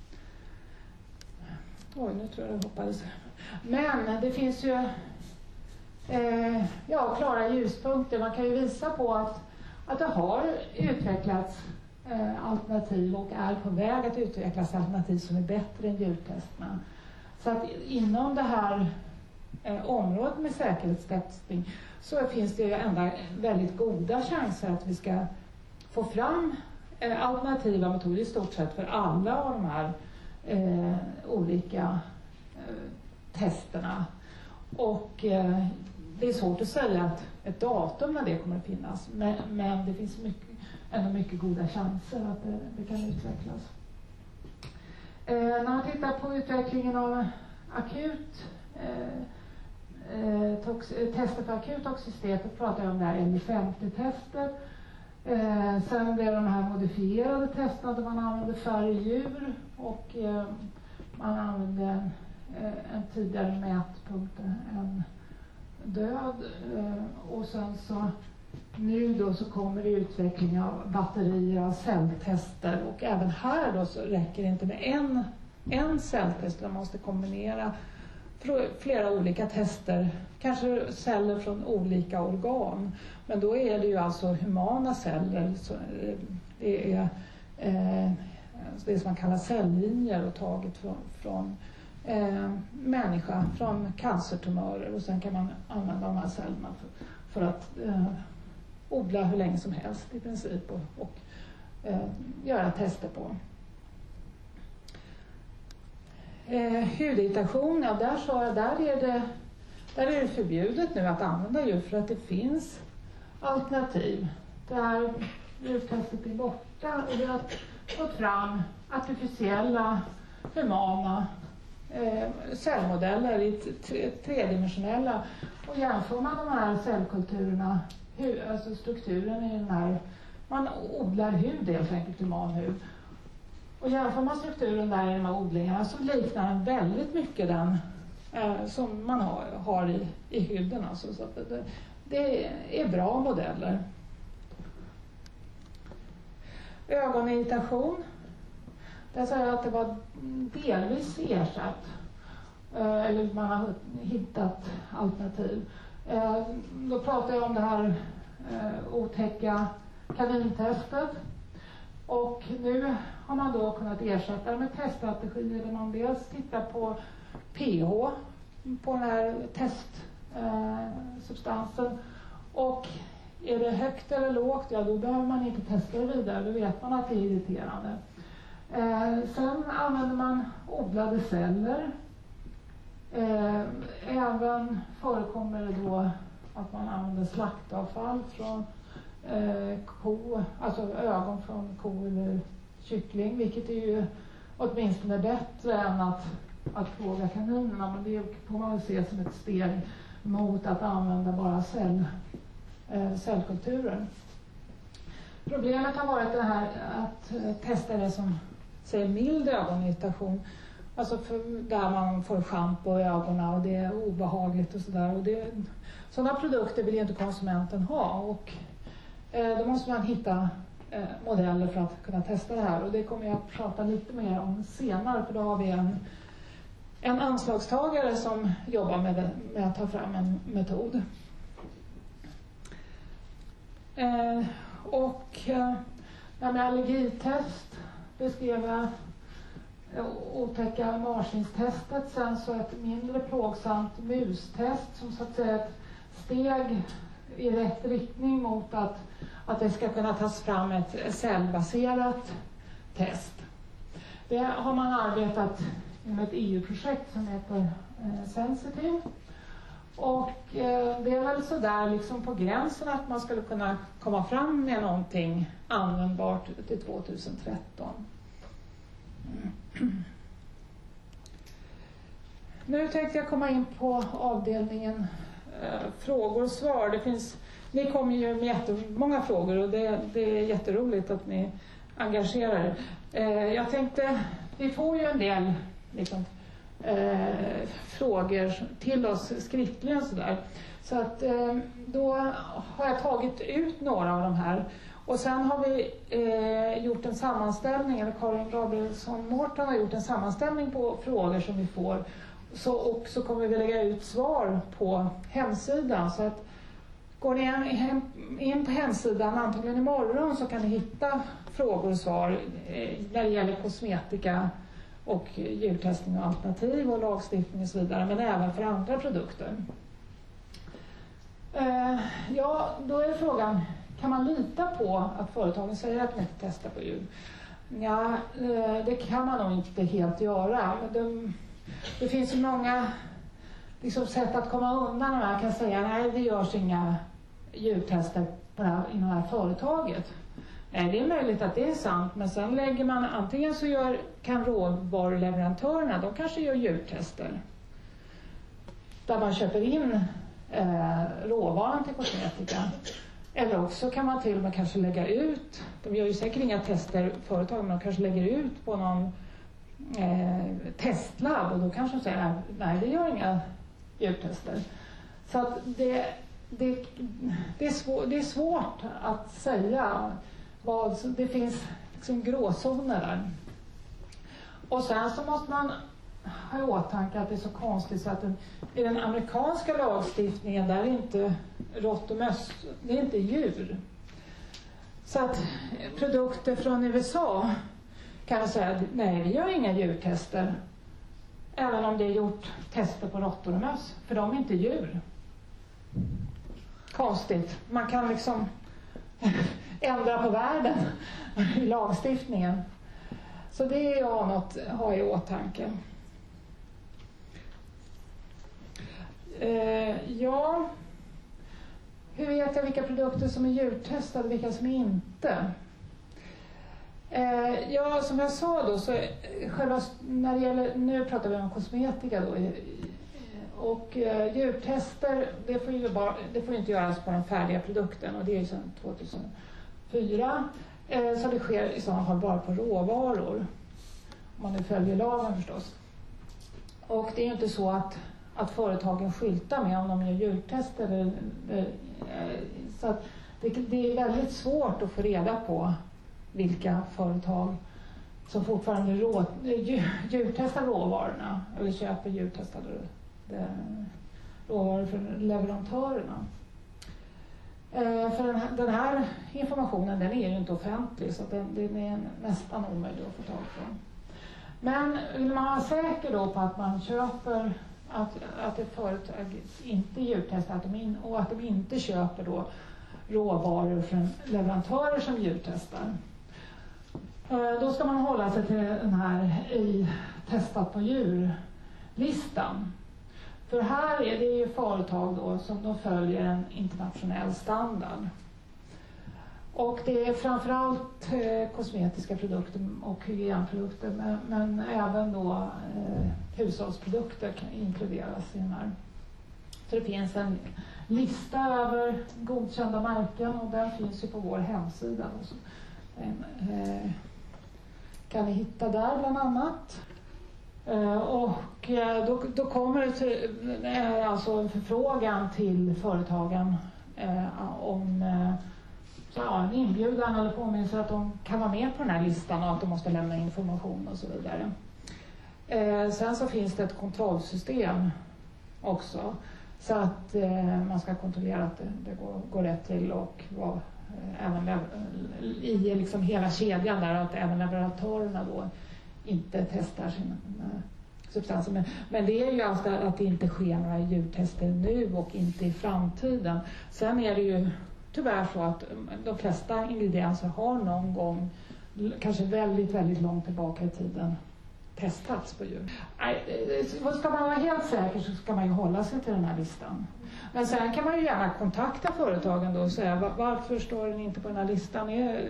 Oj, nu tror jag det hoppades. Men det finns ju eh, ja, klara ljuspunkter. Man kan ju visa på att, att det har utvecklats eh, alternativ och är på väg att utvecklas alternativ som är bättre än djurtesterna. Så att inom det här eh, området med säkerhetstestning så finns det ju ändå väldigt goda chanser att vi ska få fram eh, alternativa metoder i stort sett för alla av de här eh, olika eh, testerna. Och eh, det är svårt att säga att ett datum när det kommer att finnas, men, men det finns mycket, ändå mycket goda chanser att det, det kan utvecklas. Eh, när man tittar på utvecklingen av akut eh, eh, tox, tester för akut toxicitet, då pratar jag om det här L femtio-testet. Eh, sen det är de här modifierade testerna där man använder färre djur och eh, man använder en, eh, en tidigare mätpunkt än död. Eh, och sen så nu då så kommer det utveckling av batterier av celltester, och även här då så räcker det inte med en, en celltest, man måste kombinera flera olika tester, kanske celler från olika organ, men då är det ju alltså humana celler, så det är eh, det som man kallar celllinjer och taget från, från eh, människa, från cancertumörer, och sen kan man använda de här cellerna för, för att eh, odla hur länge som helst i princip och, och eh, göra tester på. Eh, hudirritation, ja, där sa jag, där är, det, där är det förbjudet nu att använda djur för att det finns alternativ. Där djurtestet är borta och vi har fått fram artificiella, humana eh, cellmodeller i t- tredimensionella, och jämför man de här cellkulturerna, hur, alltså strukturen i den här, man odlar hud helt enkelt, human hud. Och jämför man strukturen där i de här odlingarna så liknar den väldigt mycket den eh, som man har, har i, i huden. Alltså, så att det, det är bra modeller. Ögonirritation. Där sa jag att det var delvis ersatt. Eh, eller man har hittat alternativ. Eh, då pratar jag om det här eh, otäcka kanintestet. Och nu har man då kunnat ersätta det med teststrategier där man dels tittar på pH på den här testsubstansen. Eh, och är det högt eller lågt, ja då behöver man inte testa det vidare, då vet man att det är irriterande. Eh, sen använder man odlade celler. Eh, även förekommer det då att man använder slaktavfall från eh, ko, alltså ögon från ko eller kyckling, vilket är ju åtminstone bättre än att, att plåga kaninerna, men det får man väl se som ett steg mot att använda bara cell, eh, cellkulturer. Problemet har varit det här att eh, testa det som säger mild ögonirritation. Alltså för där man får schampo i ögonen och det är obehagligt och sådär. Sådana produkter vill ju inte konsumenten ha, och eh, då måste man hitta eh, modeller för att kunna testa det här. Och det kommer jag att prata lite mer om senare, för då har vi en, en anslagstagare som jobbar med, det, med att ta fram en metod. Eh, och eh, med allergitest beskrev jag otäcka marsinstestet, sen så ett mindre plågsamt mustest som så att säga ett steg i rätt riktning mot att, att det ska kunna tas fram ett cellbaserat test. Det har man arbetat med ett E U-projekt som heter eh, Sensitive, och eh, det är väl så där liksom på gränsen att man skulle kunna komma fram med någonting användbart till tjugohundratretton. Nu tänkte jag komma in på avdelningen eh, frågor och svar. Det finns, ni kommer ju med jättemånga frågor och det, det är jätteroligt att ni engagerar er. Eh, jag tänkte, vi får ju en del liksom, eh, frågor till oss skriftligen sådär. Så att eh, då har jag tagit ut några av de här. Och sen har vi eh, gjort en sammanställning, eller Karin Gabrielsson Mårten har gjort en sammanställning på frågor som vi får. Så, och så kommer vi lägga ut svar på hemsidan. Så att går ni hem, in på hemsidan antagligen imorgon så kan ni hitta frågor och svar eh, när det gäller kosmetika och djurtestning och alternativ och lagstiftning och så vidare. Men även för andra produkter. Eh, ja, då är frågan... Kan man lita på att företagen säger att de inte testar på djur? Ja, det kan man nog inte helt göra. Men det, det finns ju många liksom, sätt att komma undan. Man kan säga nej, det görs inga djurtester på det här, inom det här företaget. Nej, det är möjligt att det är sant, men sen lägger man antingen så gör, kan råvaruleverantörerna, de kanske gör djurtester. där man köper in eh, råvaran till kosmetika. Eller också kan man till och med kanske lägga ut, de gör ju säkert inga tester företag, men de kanske lägger ut på någon eh, testlabb och då kanske de säger nej, vi gör inga djurtester. Så att det, det, det, är svår, det är svårt att säga vad, det finns liksom gråzoner där. Och sen så måste man ha i åtanke att det är så konstigt så att den, i den amerikanska lagstiftningen där är inte rått och möss, det är inte djur. Så att produkter från U S A kan jag säga nej, vi gör inga djurtester. Även om det är gjort tester på råttor och möss, för de är inte djur. Konstigt. Man kan liksom ändra på världen i lagstiftningen. Så det är jag något att ha i åtanke. Eh, ja, hur vet jag vilka produkter som är djurtestade och vilka som är inte? Eh, ja, som jag sa då, så är själva, när det gäller, nu pratar vi om kosmetika då, och eh, djurtester, det får ju bara, det får inte göras på den färdiga produkten, och det är ju sedan tvåtusenfyra. Eh, så det sker i sådana fall bara på råvaror. Om man nu följer lagen förstås. Och det är ju inte så att, att företagen skyltar med om de gör djurtester. Eller, eller, så att det, det är väldigt svårt att få reda på vilka företag som fortfarande rå, djur, djurtestar råvarorna eller köper djurtestade råvaror från leverantörerna. Eh, för den här, den här informationen, den är ju inte offentlig, så den, den är nästan omöjlig att få tag på. Men vill man vara säker då på att man köper att, att ett företag inte djurtestar att de in, och att de inte köper då råvaror från leverantörer som djurtestar, eh, då ska man hålla sig till den här i testat på djur-listan. För här är det ju företag då som de följer en internationell standard. Och det är framförallt eh, kosmetiska produkter och hygienprodukter, men, men även då eh, hushållsprodukter kan inkluderas i den här. Så det finns en lista över godkända märken, och den finns ju på vår hemsida. Så, eh, kan ni hitta där bland annat. Uh, och uh, då, då kommer det till, uh, alltså en förfrågan till företagen uh, om uh, ja, en inbjudan eller påminnelse att de kan vara med på den här listan och att de måste lämna information och så vidare. Uh, sen så finns det ett kontrollsystem också, så att uh, man ska kontrollera att det, det går, går rätt till, och vad, uh, även lever- i liksom hela kedjan där, att även leverantörerna då inte testar sina substanser. Men, men det är ju alltså att det inte sker några djurtester nu och inte i framtiden. Sen är det ju tyvärr så att de flesta ingredienser har någon gång, kanske väldigt, väldigt långt tillbaka i tiden, testats på djur. Ska man vara helt säker så ska man ju hålla sig till den här listan. Men sen kan man ju gärna kontakta företagen då och säga varför står den inte på den här listan?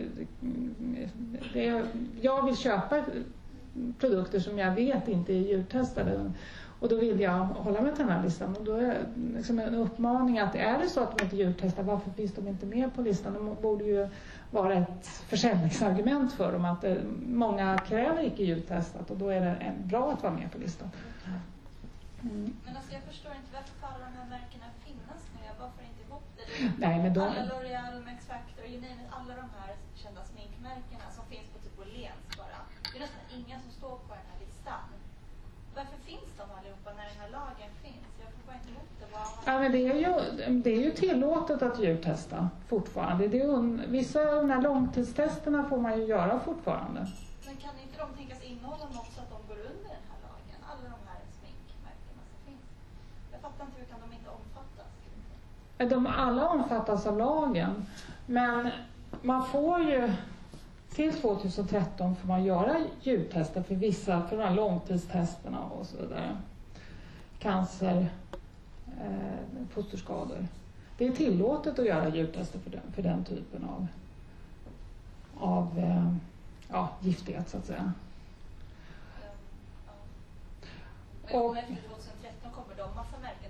Det är, jag vill köpa produkter som jag vet inte är djurtestade, och då vill jag hålla mig till den här listan. Och då är liksom en uppmaning att är det så att de inte djurtestar, varför finns de inte med på listan? Det borde ju vara ett försäljningsargument för dem att det, många kräver icke djurtestat, och då är det en bra att vara med på listan. Mm. Men alltså jag förstår inte varför får alla de här märkena finnas nu? Jag bara får inte ihop det. det Nej, men då... Alla L'Oreal, Max Factor, you name it, alla de här kända sminkmärkena som finns på typ Åhléns bara. Det är nästan ingen som står på den här listan. Varför finns de allihopa när den här lagen finns? Jag får bara inte ihop det. Vad... Ja, men det är ju, det är ju tillåtet att djurtesta fortfarande. Det är un, vissa av de här långtidstesterna får man ju göra fortfarande. Men kan inte de tänkas innehålla något så att de går under den här lagen? Alla de här sminkmärkena som finns. Jag fattar inte, hur kan de inte omfattas? De alla omfattas av lagen, men man får ju till tjugohundratretton får man göra djurtester för vissa, för de här långtidstesterna och så vidare. Cancer, eh, fosterskador. Det är tillåtet att göra djurtester för den, för den typen av, av eh, ja, giftighet så att säga. Um, ja. Och efter tjugohundratretton kommer de massa märken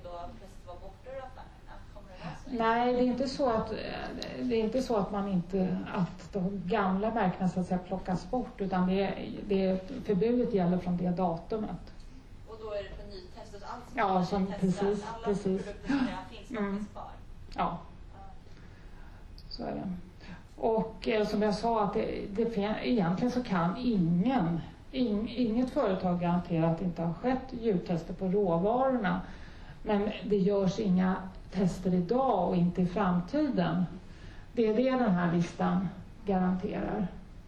då plötsligt vara borta ur affärerna? Kommer det vara så? Nej, det är inte så att, det är inte så att man inte, att de gamla märkena så att säga plockas bort, utan det, det förbudet gäller från det datumet. Och då är det på nytest, så allt som Ja, är som, nytestat, precis, alla precis. produkter som redan finns, de Mm. finns kvar. Ja, Ja. så är det. Och eh, som jag sa, att det, det, egentligen så kan ingen, ing, inget företag garantera att det inte har skett djurtester på råvarorna. Men det görs inga tester idag och inte i framtiden. Det är det den här listan garanterar.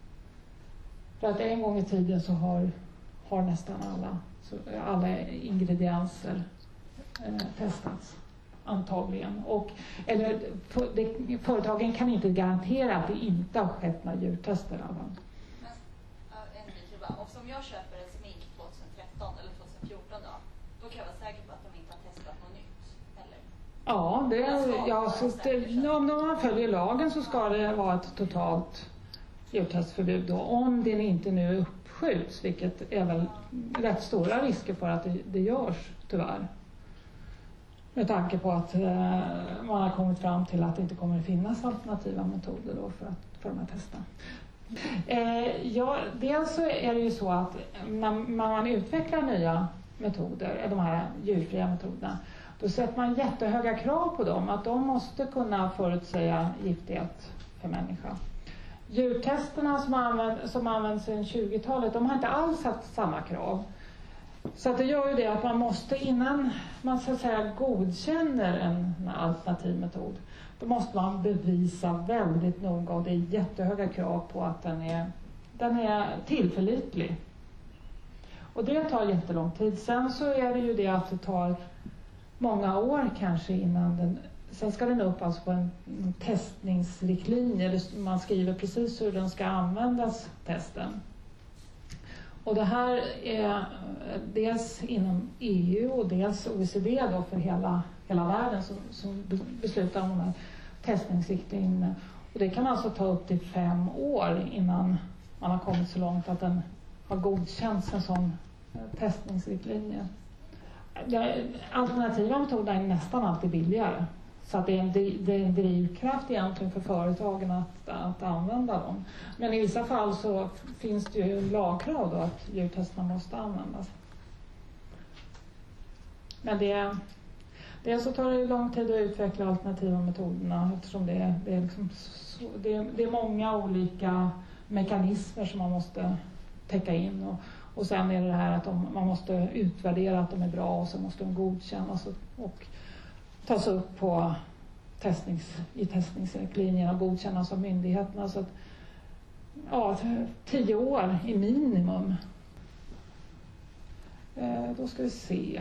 För att en gång i tiden så har, har nästan alla, så alla ingredienser eh, testats. Antagligen. Och, eller, för, det, företagen kan inte garantera att det inte har skett några djurtester. Alla. Men, ja, en mikro bara. Och som jag köper en smink tjugohundratretton eller tjugohundrafjorton då, då kan jag vara säker på att de inte har testat något nytt. Eller? Ja, det, ja så det, om man följer lagen så ska det vara ett totalt djurtestförbud då, om det inte nu uppskjuts, vilket är väl rätt stora risker för att det, det görs tyvärr. Med tanke på att eh, man har kommit fram till att det inte kommer att finnas alternativa metoder då för, att, för de här testerna. Eh, ja, dels så är det ju så att när man utvecklar nya metoder, de här djurfria metoderna, då sätter man jättehöga krav på dem, att de måste kunna förutsäga giftighet för människa. Djurtesterna som, använd, som används sedan tjugotalet, de har inte alls haft samma krav. Så att det gör ju det att man måste, innan man så att säga godkänner en alternativ metod, då måste man bevisa väldigt noga, och det är jättehöga krav på att den är, den är tillförlitlig. Och det tar jättelång tid. Sen så är det ju det att det tar många år kanske innan den, sen ska den upp alltså på en, en testningsriktlinje, man skriver precis hur den ska användas, testen. Och det här är dels inom E U och dels O E C D då för hela, hela världen som, som beslutar om de här testningsriktlinjerna. Och det kan alltså ta upp till fem år innan man har kommit så långt att den har godkänts en sån testningsriktlinje. Alternativa metoder är nästan alltid billigare. Så att det är, en, det är en drivkraft egentligen för företagen att, att använda dem. Men i vissa fall så finns det ju lagkrav då att djurtesterna måste användas. Men det, det så tar det lång tid att utveckla alternativa metoderna, eftersom det, det, är, liksom, det, är, det är många olika mekanismer som man måste täcka in. Och, och sen är det det här att de, man måste utvärdera att de är bra, och så måste de godkännas och, och tas upp på testnings, i testningsriktlinjerna och godkännas av myndigheterna. Så att, ja, tio år i minimum. Eh, då ska vi se.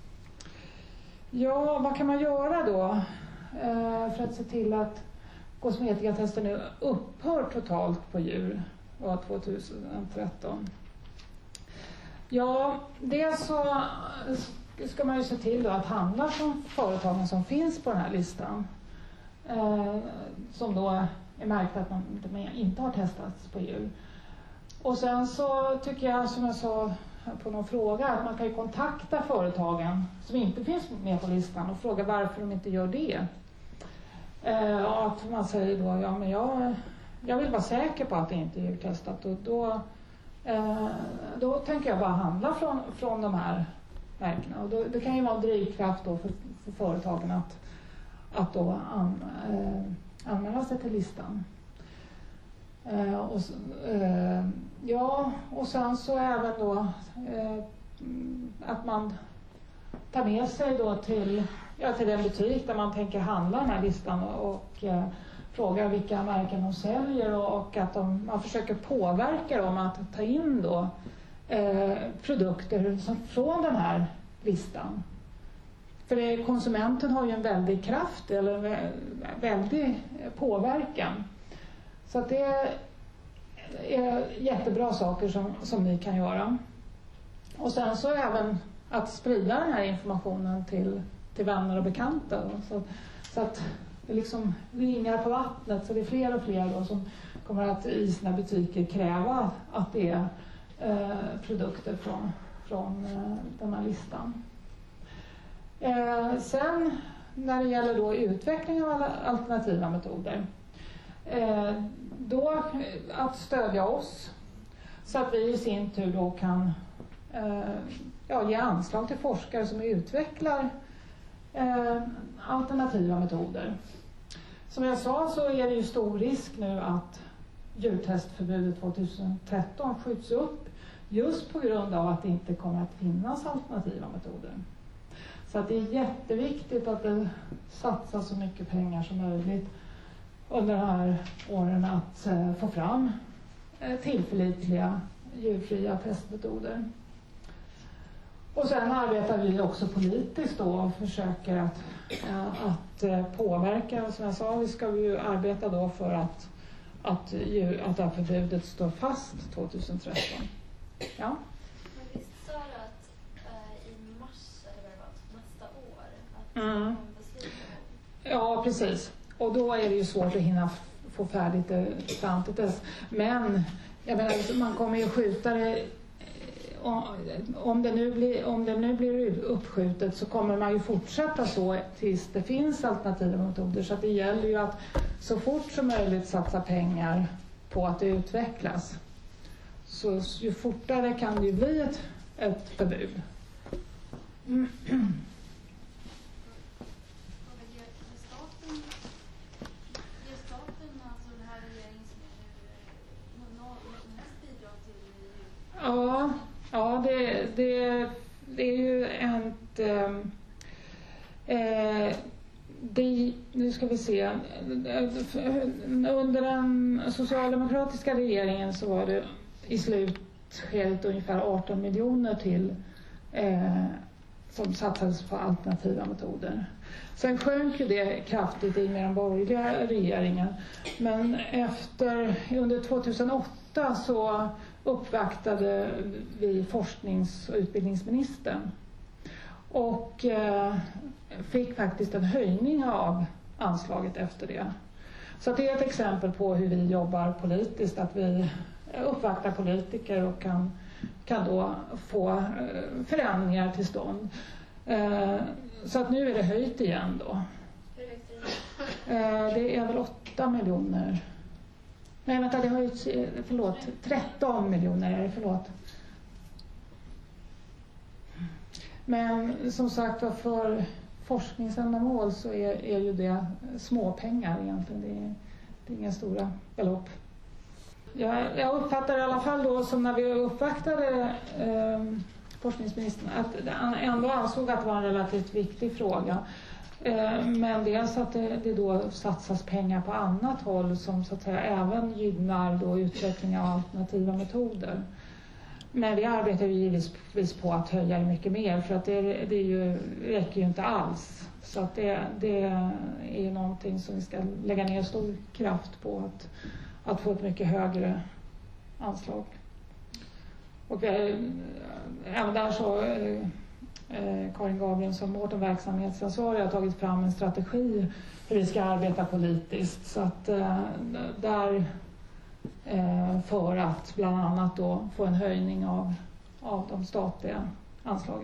Ja, vad kan man göra då eh, för att se till att kosmetikatesten nu upphör totalt på djur år tjugohundratretton? Ja, det så ska man ju se till då att handla från företagen som finns på den här listan. Eh, som då är märkt att man inte har testats på djur. Och sen så tycker jag, som jag sa på någon fråga, att man kan ju kontakta företagen som inte finns med på listan och fråga varför de inte gör det. Eh, och att man säger då, ja men jag, jag vill vara säker på att det inte är djurtestat, och då, eh, då tänker jag bara handla från, från de här märkena. Och då, det kan ju vara en drivkraft då för, för företagen att, att då an, eh, anmäla sig till listan. Eh, och, eh, ja, och sen så även då eh, att man tar med sig då till, ja, till den butik där man tänker handla den här listan, och, och eh, frågar vilka märken de säljer, och, och att de, man försöker påverka dem att ta in då eh, produkter som, från den här listan. För det, konsumenten har ju en väldig kraft eller en väldig påverkan. Så att det är jättebra saker som, som ni kan göra. Och sen så även att sprida den här informationen till, till vänner och bekanta. Så, så att det liksom ringar på vattnet, så det är fler och fler då som kommer att i sina butiker kräva att det är eh, produkter från, från eh, den här listan. Eh, sen när det gäller då utveckling av alternativa metoder, eh, då att stödja oss så att vi i sin tur då kan eh, ja, ge anslag till forskare som utvecklar eh, alternativa metoder. Som jag sa så är det ju stor risk nu att djurtestförbudet tjugohundratretton skjuts upp just på grund av att det inte kommer att finnas alternativa metoder. Så att det är jätteviktigt att det satsas så mycket pengar som möjligt under de här åren att eh, få fram eh, tillförlitliga djurfria testmetoder. Och sen arbetar vi också politiskt då och försöker att, eh, att eh, påverka. Som jag sa, vi ska ju arbeta då för att, att, djur, att det här förbudet står fast tjugohundratretton. Ja. Men visst sa du att eh, i mars eller vad det var, nästa år att Mm. man beslutar om? Ja, precis. Och då är det ju svårt att hinna f- få färdigt det kvantitets. Men jag menar, man kommer ju skjuta det. eh, Om det, nu blir, om det nu blir uppskjutet så kommer man ju fortsätta så tills det finns alternativa metoder. Så att det gäller ju att så fort som möjligt satsa pengar på att det utvecklas. Så ju fortare kan det ju bli ett, ett förbud. Mm. Och ger ger staten, ger staten alltså den här regeringen som är nu eh, nå- nå- mest bidrag till djur? Ja, ja det, det, det är ju ett... ehm, Eh, det, nu ska vi se. Under den socialdemokratiska regeringen så var det i slutskedet ungefär arton miljoner till eh, som satsades på alternativa metoder. Sen sjönk ju det kraftigt i med den borgerliga regeringen. Men efter, under tjugohundraåtta så uppvaktade vi forsknings- och utbildningsministern. Och eh, fick faktiskt en höjning av anslaget efter det. Så det är ett exempel på hur vi jobbar politiskt. Att vi uppvaktar politiker och kan, kan då få eh, förändringar till stånd. Eh, så att nu är det höjt igen då. Hur högt är det? Eh, det är väl åtta miljoner. Nej vänta, det har höjts, eh, förlåt, tretton miljoner är det, förlåt. Men som sagt var, för forskningsändamål så är, är ju det små pengar egentligen. Det är, det är inga stora belopp. Jag, jag uppfattar i alla fall då som när vi uppvaktade eh, forskningsministern att han ändå ansåg att det var en relativt viktig fråga. Eh, men dels att det, det då satsas pengar på annat håll som så att säga även gynnar då utveckling av alternativa metoder. Men vi arbetar ju givetvis på att höja det mycket mer för att det, det är ju, räcker ju inte alls. Så att det, det är ju någonting som vi ska lägga ner stor kraft på att, att få ett mycket högre anslag. Och eh, även där så eh, Karin Gabriel som vårt verksamhetsansvarig har tagit fram en strategi hur vi ska arbeta politiskt. Så att eh, där för att bland annat då få en höjning av, av de statliga anslagen.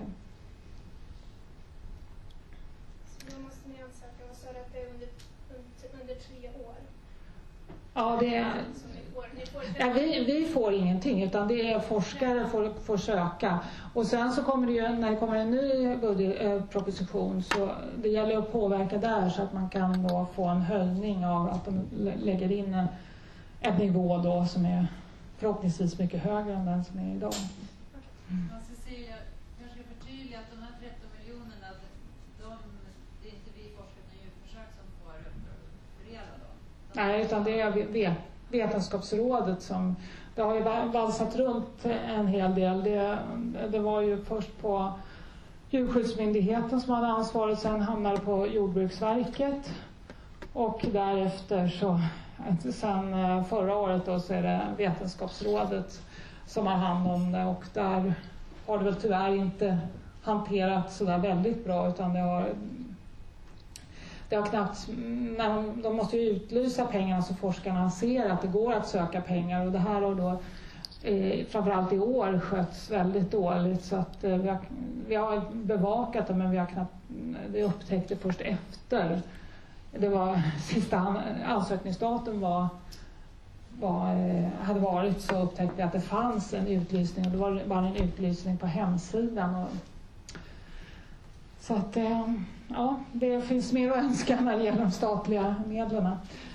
Så då måste ni ansöka och så att det är under, under, under tre år? Ja, det är, som ni får. Ni får ja, vi, vi får ingenting utan det är forskare som får, får söka. Och sen så kommer det ju, när det kommer en ny budgetproposition så det gäller att påverka där så att man kan då få en höjning av att de lägger in en en nivå då som är förhoppningsvis mycket högre än den som är idag. Mm. Ja, Cecilia, jag ska förtydliga att de här tretton miljonerna, de, det är inte vi forskare med djurförsök som får fördela dem. De Nej, utan det är Vetenskapsrådet som, det har ju valsat runt en hel del. Det, det var ju först på Djurskyddsmyndigheten som hade ansvaret, sen hamnade på Jordbruksverket och därefter så sen förra året då så är det Vetenskapsrådet som har hand om det och där har det väl tyvärr inte hanterat så där väldigt bra utan det har det har knappt, när de, de måste ju utlysa pengarna så forskarna ser att det går att söka pengar och det här har då eh, framförallt i år sköts väldigt dåligt så att eh, vi, har, vi har bevakat det men vi har knappt det upptäckte först efter. Det var sista ansökningsdatum var, var, hade varit, så upptäckte vi att det fanns en utlysning, och det var bara en utlysning på hemsidan. Och, så att ja, det finns mer att önska när det gäller de statliga medlen.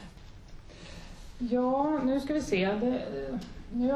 Ja, nu ska vi se. Det, nu,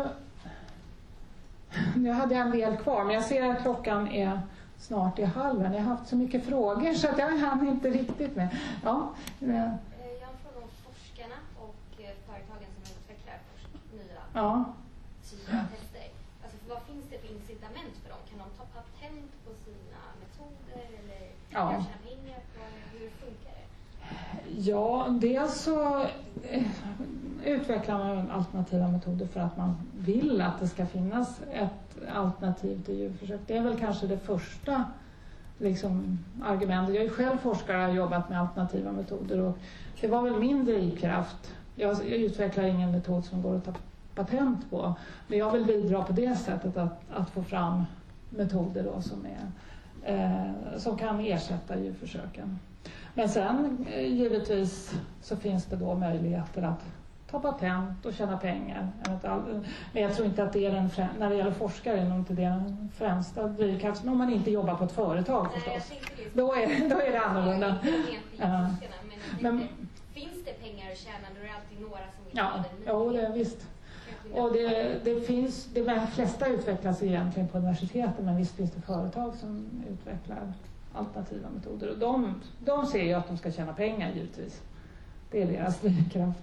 nu hade jag en del kvar, men jag ser att klockan är snart i halven. Jag har haft så mycket frågor så att jag hann inte riktigt med. Ja. Jag har en fråga om forskarna och företagen som utvecklar nya ja. nya tester. Alltså, vad finns det för incitament för dem? Kan de ta patent på sina metoder eller ja. tjäna pengar på hur funkar det? Ja, dels så eh, utvecklar man alternativa metoder för att man vill att det ska finnas ett alternativ till djurförsök. Det är väl kanske det första liksom, argumentet. Jag är själv forskare och har jobbat med alternativa metoder, och det var väl min drivkraft. Jag, jag utvecklar ingen metod som går att ta patent på, men jag vill bidra på det sättet att, att få fram metoder då som, är, eh, som kan ersätta djurförsöken. Men sen givetvis så finns det då möjligheter att ta patent och tjäna pengar. Men jag tror inte att det är den, när det gäller forskare, är nog inte det den främsta drivkraften, om man inte jobbar på ett företag förstås. Då är, då är det annorlunda. Ja. Men, men finns det pengar att tjäna, då är det alltid några som vill ja, ha den. Ja, det är visst. Och det, det finns, de flesta utvecklas egentligen på universiteten, men visst finns det företag som utvecklar alternativa metoder. Och de, de ser ju att de ska tjäna pengar givetvis. Det är deras drivkraft.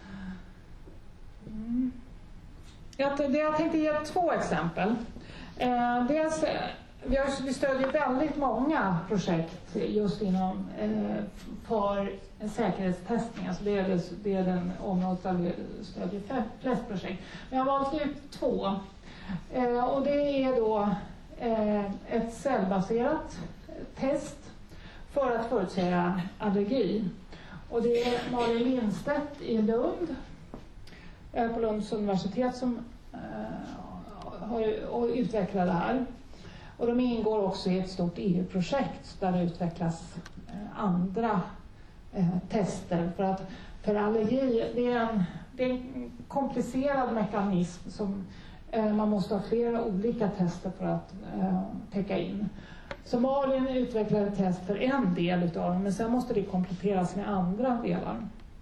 Mm. Jag, det, jag tänkte ge två exempel. Eh, dels, vi, har, vi stödjer väldigt många projekt just inom eh, för säkerhetstestning. Alltså det, är det, det är den området där vi stödjer flest projekt. Men jag har valt ut två. Eh, och det är då eh, ett cellbaserat test för att förutsäga allergi. Och det är Malin Lindstedt i Lund, på Lunds universitet, som uh, har och utvecklat det här. Och de ingår också i ett stort E U-projekt där det utvecklas uh, andra uh, tester. För att för allergi, det är en, det är en komplicerad mekanism som uh, man måste ha flera olika tester för att uh, täcka in. Så Malin utvecklade ett test för en del utav dem, men sen måste det kompletteras med andra delar.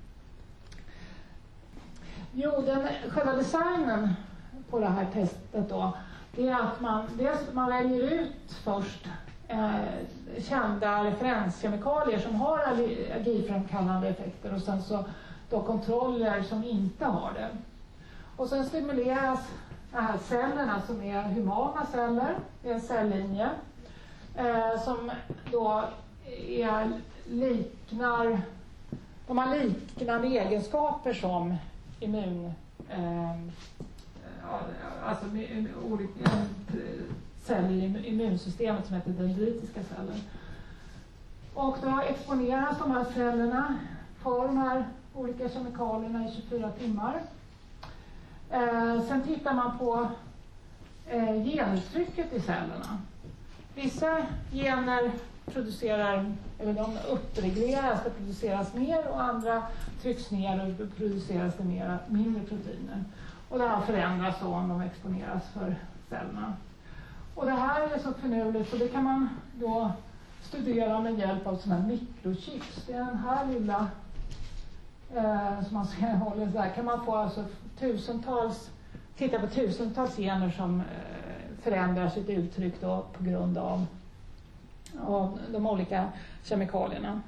Jo, den själva designen på det här testet då, det är att man, dels man väljer ut först eh, kända referenskemikalier som har allergiframkallande effekter, och sen så då kontroller som inte har det. Och sen stimuleras de här cellerna som är humana celler, det är en cellinje. Eh, som då är, liknar, de har liknande egenskaper som immun, eh, alltså olika celler i immunsystemet som heter dendritiska celler. Och då exponeras de här cellerna för de här olika kemikalierna i tjugofyra timmar. Eh, sen tittar man på eh, genuttrycket i cellerna. Vissa gener producerar, eller de uppregleras, det produceras mer, och andra trycks ner och det produceras det mer, mindre proteiner. Och det här förändras då om de exponeras för cellerna. Och det här är så finurligt, så det kan man då studera med hjälp av sådana här mikrochips. Det är den här lilla eh, som man ser håller där. Kan man få alltså tusentals, titta på tusentals gener som eh, förändrar sitt uttryck då på grund av, av de olika kemikalierna.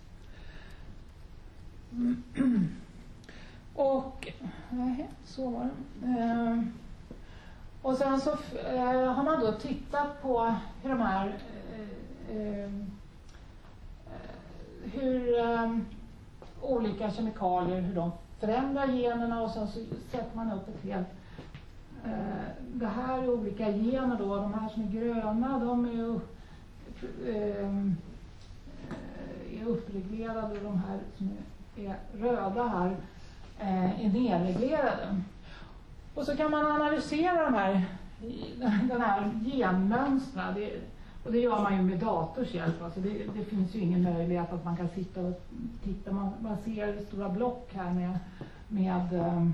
Mm. Och nej, så var det. Eh, och sen så eh, har man då tittat på hur de här eh, eh, hur eh, olika kemikalier, hur de förändrar generna, och sen så sätter man upp ett helt eh, det här är olika gener då, de här som är gröna, de är ju eh, är uppreglerade, och de här som är, är röda här är nerreglerade. Och så kan man analysera de här, den här genmönstren. Det, Och det gör man ju med dators hjälp. Alltså det, det finns ju ingen möjlighet att man kan sitta och titta. Man, man ser stora block här med, med eh,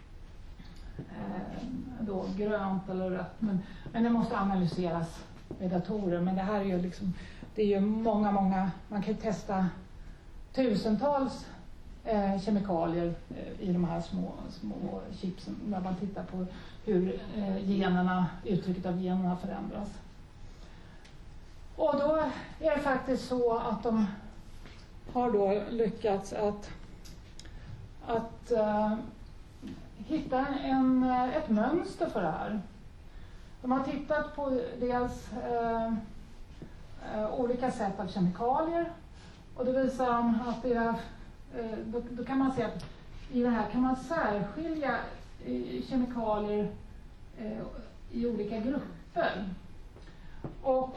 då grönt eller rött. Men, men det måste analyseras med datorer. Men det här är ju liksom, det är ju många, många, man kan ju testa tusentals eh, kemikalier eh, i de här små, små chipsen. När man tittar på hur eh, generna, uttrycket av generna förändras. Och då är det faktiskt så att de har då lyckats att, att uh, hitta en, ett mönster för det här. De har tittat på dels uh, uh, olika sätt av kemikalier, och det visar de att det är, uh, då, då kan man se att i det här kan man särskilja uh, kemikalier uh, i olika grupper. Och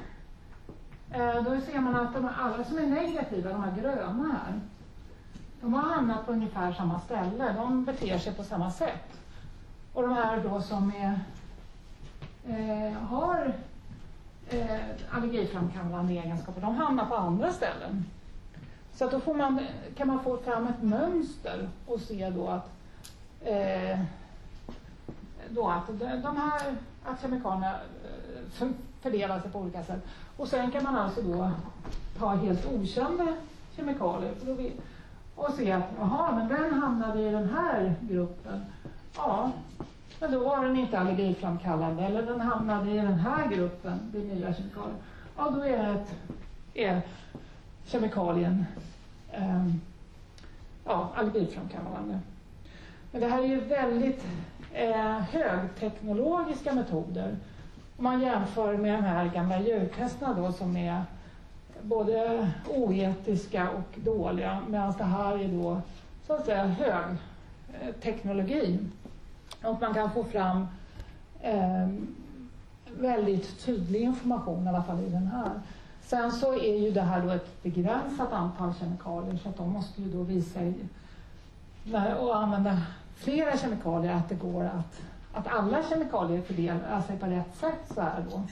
då ser man att de, alla som är negativa, de här gröna här, de har hamnat på ungefär samma ställe. De beter sig på samma sätt. Och de här då som är, eh, har eh, allergiframkallande egenskaper, de hamnar på andra ställen. Så att då får man, kan man få fram ett mönster och se då att, eh, då att de här att kemikalierna eh, fördelar sig på olika sätt. Och sen kan man alltså då ta helt okända kemikalier och se att aha, men den hamnade i den här gruppen. Ja, men då var den inte allergiframkallande. Eller den hamnade i den här gruppen, det är nya kemikalier. Ja, då är, ett, är kemikalien eh, ja, allergiframkallande. Men det här är ju väldigt eh, högteknologiska metoder. Om man jämför med de här gamla djurtesterna då, som är både oetiska och dåliga, medan det här är då så att säga hög eh, teknologi. Och man kan få fram eh, väldigt tydlig information, i alla fall i den här. Sen så är ju det här då ett begränsat antal kemikalier, så att de måste ju då visa i, när, och använda flera kemikalier, att det går att att alla kemikalier fördelar sig på rätt sätt så här då.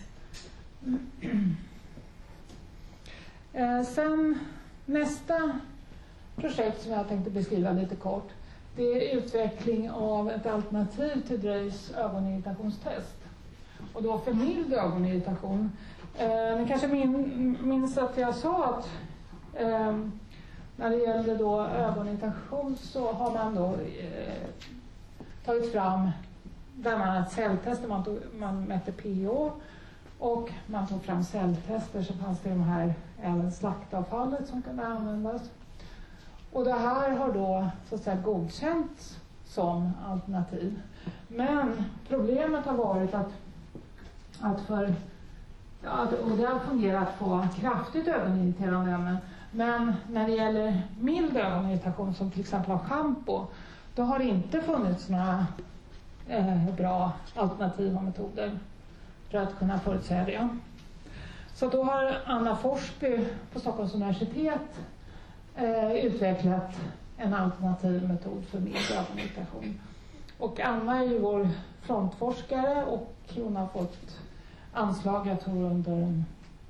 Eh, sen nästa projekt som jag tänkte beskriva lite kort, det är utveckling av ett alternativ till Dreys ögonirritationstest. Och då för mild ögonirritation. Eh, ni kanske min, minns att jag sa att eh, när det gäller då ögonirritation så har man då eh, tagit fram där man hade celltester, man, tog, man mätte pH och man tog fram celltester, så fanns det de här även slaktavfallet som kunde användas. Och det här har då så att säga godkänts som alternativ. Men problemet har varit att, att för, ja, och det har fungerat på kraftigt ögonirriterande ämnen, men när det gäller mild ögonirritation som till exempel av shampoo, då har det inte funnits några Eh, bra alternativa metoder för att kunna förutsäga det. Så då har Anna Forsby på Stockholms universitet eh, utvecklat en alternativ metod för mild ögonirritation. Och Anna är ju vår frontforskare, och hon har fått anslag, jag tror under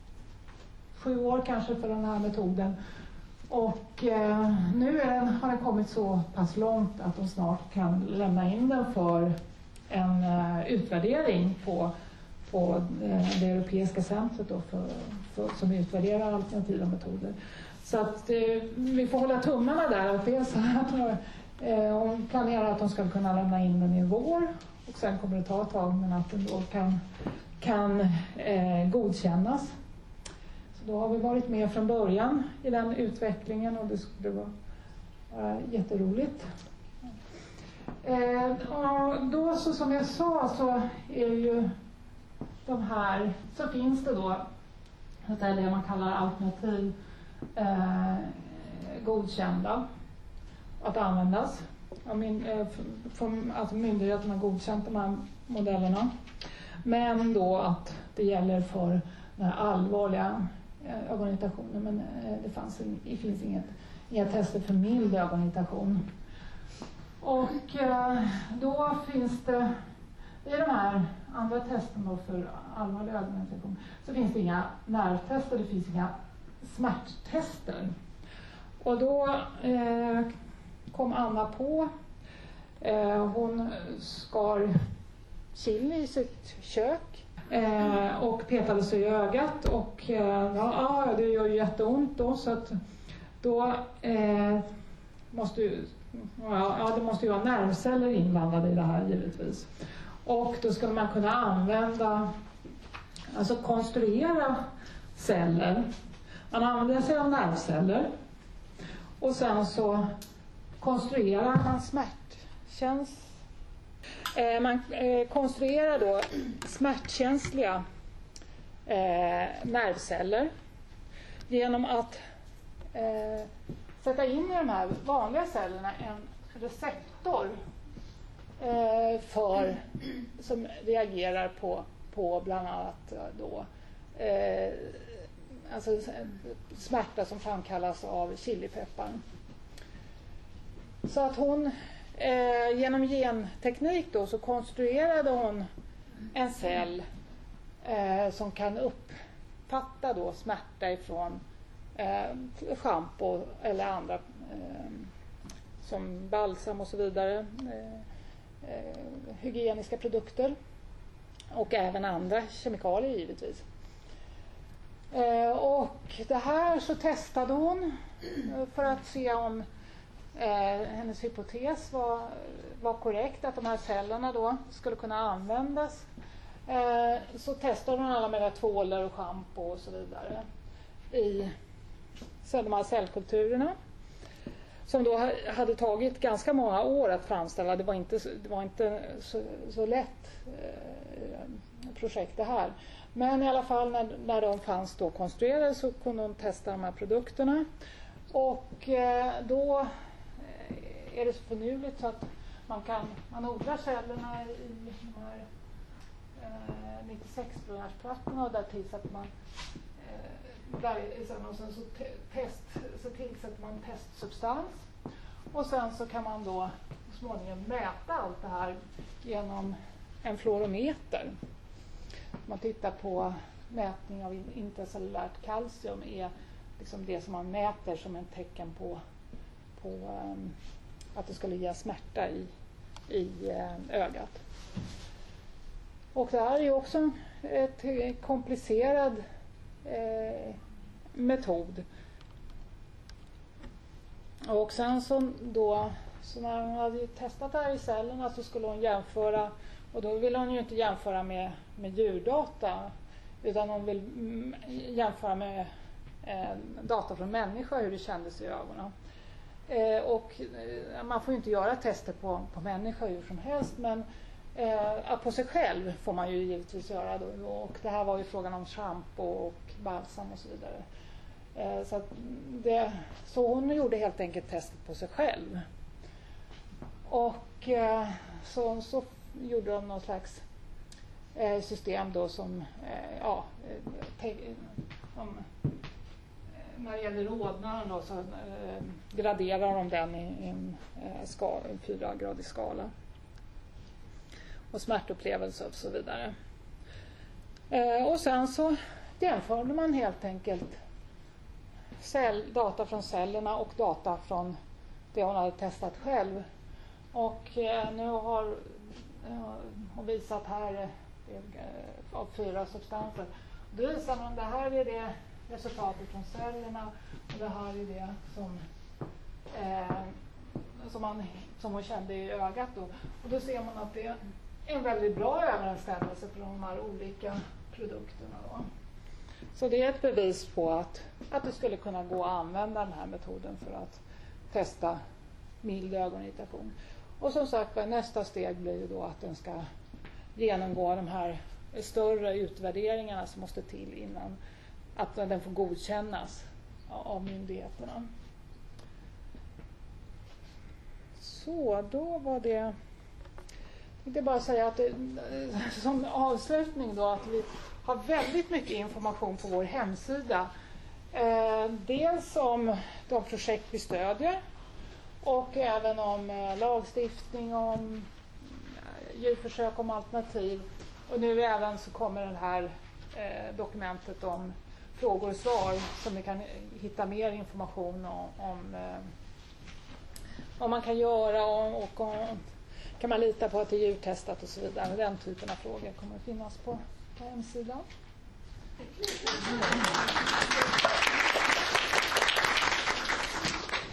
sju år kanske, för den här metoden. Och eh, nu är den, har den kommit så pass långt att de snart kan lämna in den för en eh, utvärdering på, på eh, det europeiska centret då för, för, som utvärderar alternativa metoder. Så att eh, vi får hålla tummarna där, att det är så att eh, hon planerar att de ska kunna lämna in den i vår, och sen kommer det ta ett tag, men att den då kan, kan eh, godkännas. Då har vi varit med från början i den utvecklingen, och det skulle vara äh, jätteroligt. Eh, och då så som jag sa, så är ju de här, så finns det då det är det man kallar alternativ eh, godkända att användas. Alltså myndigheterna har godkänt de här modellerna, men då att det gäller för den här allvarliga ögonirritationer, men det, fanns en, det finns inget, inga tester för mild ögonirritation. Och då finns det I de här andra testerna för allvarlig ögoninfektion så finns det inga nervtester, det finns inga smärttester. Och då eh, kom Anna på, eh, hon skar chili i sitt kök eh, och petade sig i ögat och eh, ja, det gör ju jätteont då, så att då eh, måste ju, ja, det måste ju vara nervceller inblandade i det här givetvis. Och då ska man kunna använda, alltså konstruera celler. Man använder sig av nervceller och sen så konstruerar man smärtkäns... Eh, man eh, konstruerar då smärtkänsliga eh, nervceller genom att eh, sätta in i de här vanliga cellerna en receptor eh, för, som reagerar på, på bland annat då, eh, alltså smärta som framkallas av chilipepparn. Så att hon eh, genom genteknik då så konstruerade hon en cell eh, som kan uppfatta då smärta ifrån eh, shampoo eller andra eh, som balsam och så vidare, eh, eh, hygieniska produkter och även andra kemikalier givetvis. Eh, och det här så testade hon för att se om eh, hennes hypotes var, var korrekt, att de här cellerna då skulle kunna användas. Eh, så testade hon alla med tvålar och shampoo och så vidare i de här cellkulturerna som då hade tagit ganska många år att framställa. Det var inte, det var inte så, så lätt eh, projekt det här. Men i alla fall när, när de fanns då konstruerade så kunde de testa de här produkterna. Och eh, då är det så förnuvligt så att man kan man odlar cellerna i de här eh, nittiosex-brunärsplattorna och där tillsätter man eh, där, och sen så, te, test, så tillsätter man testsubstans. Och sen så kan man då så småningom mäta allt det här genom en fluorometer. Man tittar på mätning av intracellulärt kalcium är liksom det som man mäter som en tecken på, på um, att det skulle ge smärta i, i uh, ögat. Och det här är ju också ett komplicerad eh, metod. Och sen så då så när hon hade testat det här i cellerna så skulle hon jämföra, och då vill hon ju inte jämföra med, med djurdata utan hon vill mm, jämföra med eh, data från människa, hur det kändes i ögonen. Eh, och eh, man får ju inte göra tester på, på människa hur som helst, men eh, på sig själv får man ju givetvis göra då. Och det här var ju frågan om shampoo och balsam och så vidare. Eh, så, att det, så hon gjorde helt enkelt testet på sig själv. Och eh, så, så gjorde de någon slags eh, system då som eh, ja, te, om, när det gäller rodnaden då så eh, graderar de den i, i en, eh, ska, en fyragradig skala. Och smärtupplevelse och så vidare. Eh, och sen så jämförde man helt enkelt cell, data från cellerna och data från det hon hade testat själv. Och eh, nu har eh, hon visat här eh, av fyra substanser. Då visar man det här är det resultatet från cellerna och det här är det som, eh, som, man, som hon kände i ögat då. Och då ser man att det är en väldigt bra överensstämmelse för de här olika produkterna då. Så det är ett bevis på att, att det skulle kunna gå att använda den här metoden för att testa mild ögonirritation. Och som sagt, nästa steg blir ju då att den ska genomgå de här större utvärderingarna som måste till innan att den får godkännas av myndigheterna. Så, då var det... Jag vill bara säga att det, som avslutning då att vi har väldigt mycket information på vår hemsida. Eh, dels om de projekt vi stödjer och även om eh, lagstiftning, om djurförsök om alternativ. Och nu även så kommer det här eh, dokumentet om frågor och svar som ni kan hitta mer information om, om eh, vad man kan göra och, och om, kan man lita på att det är djurtestat och så vidare. Den typen av frågor kommer att finnas på, på hemsidan.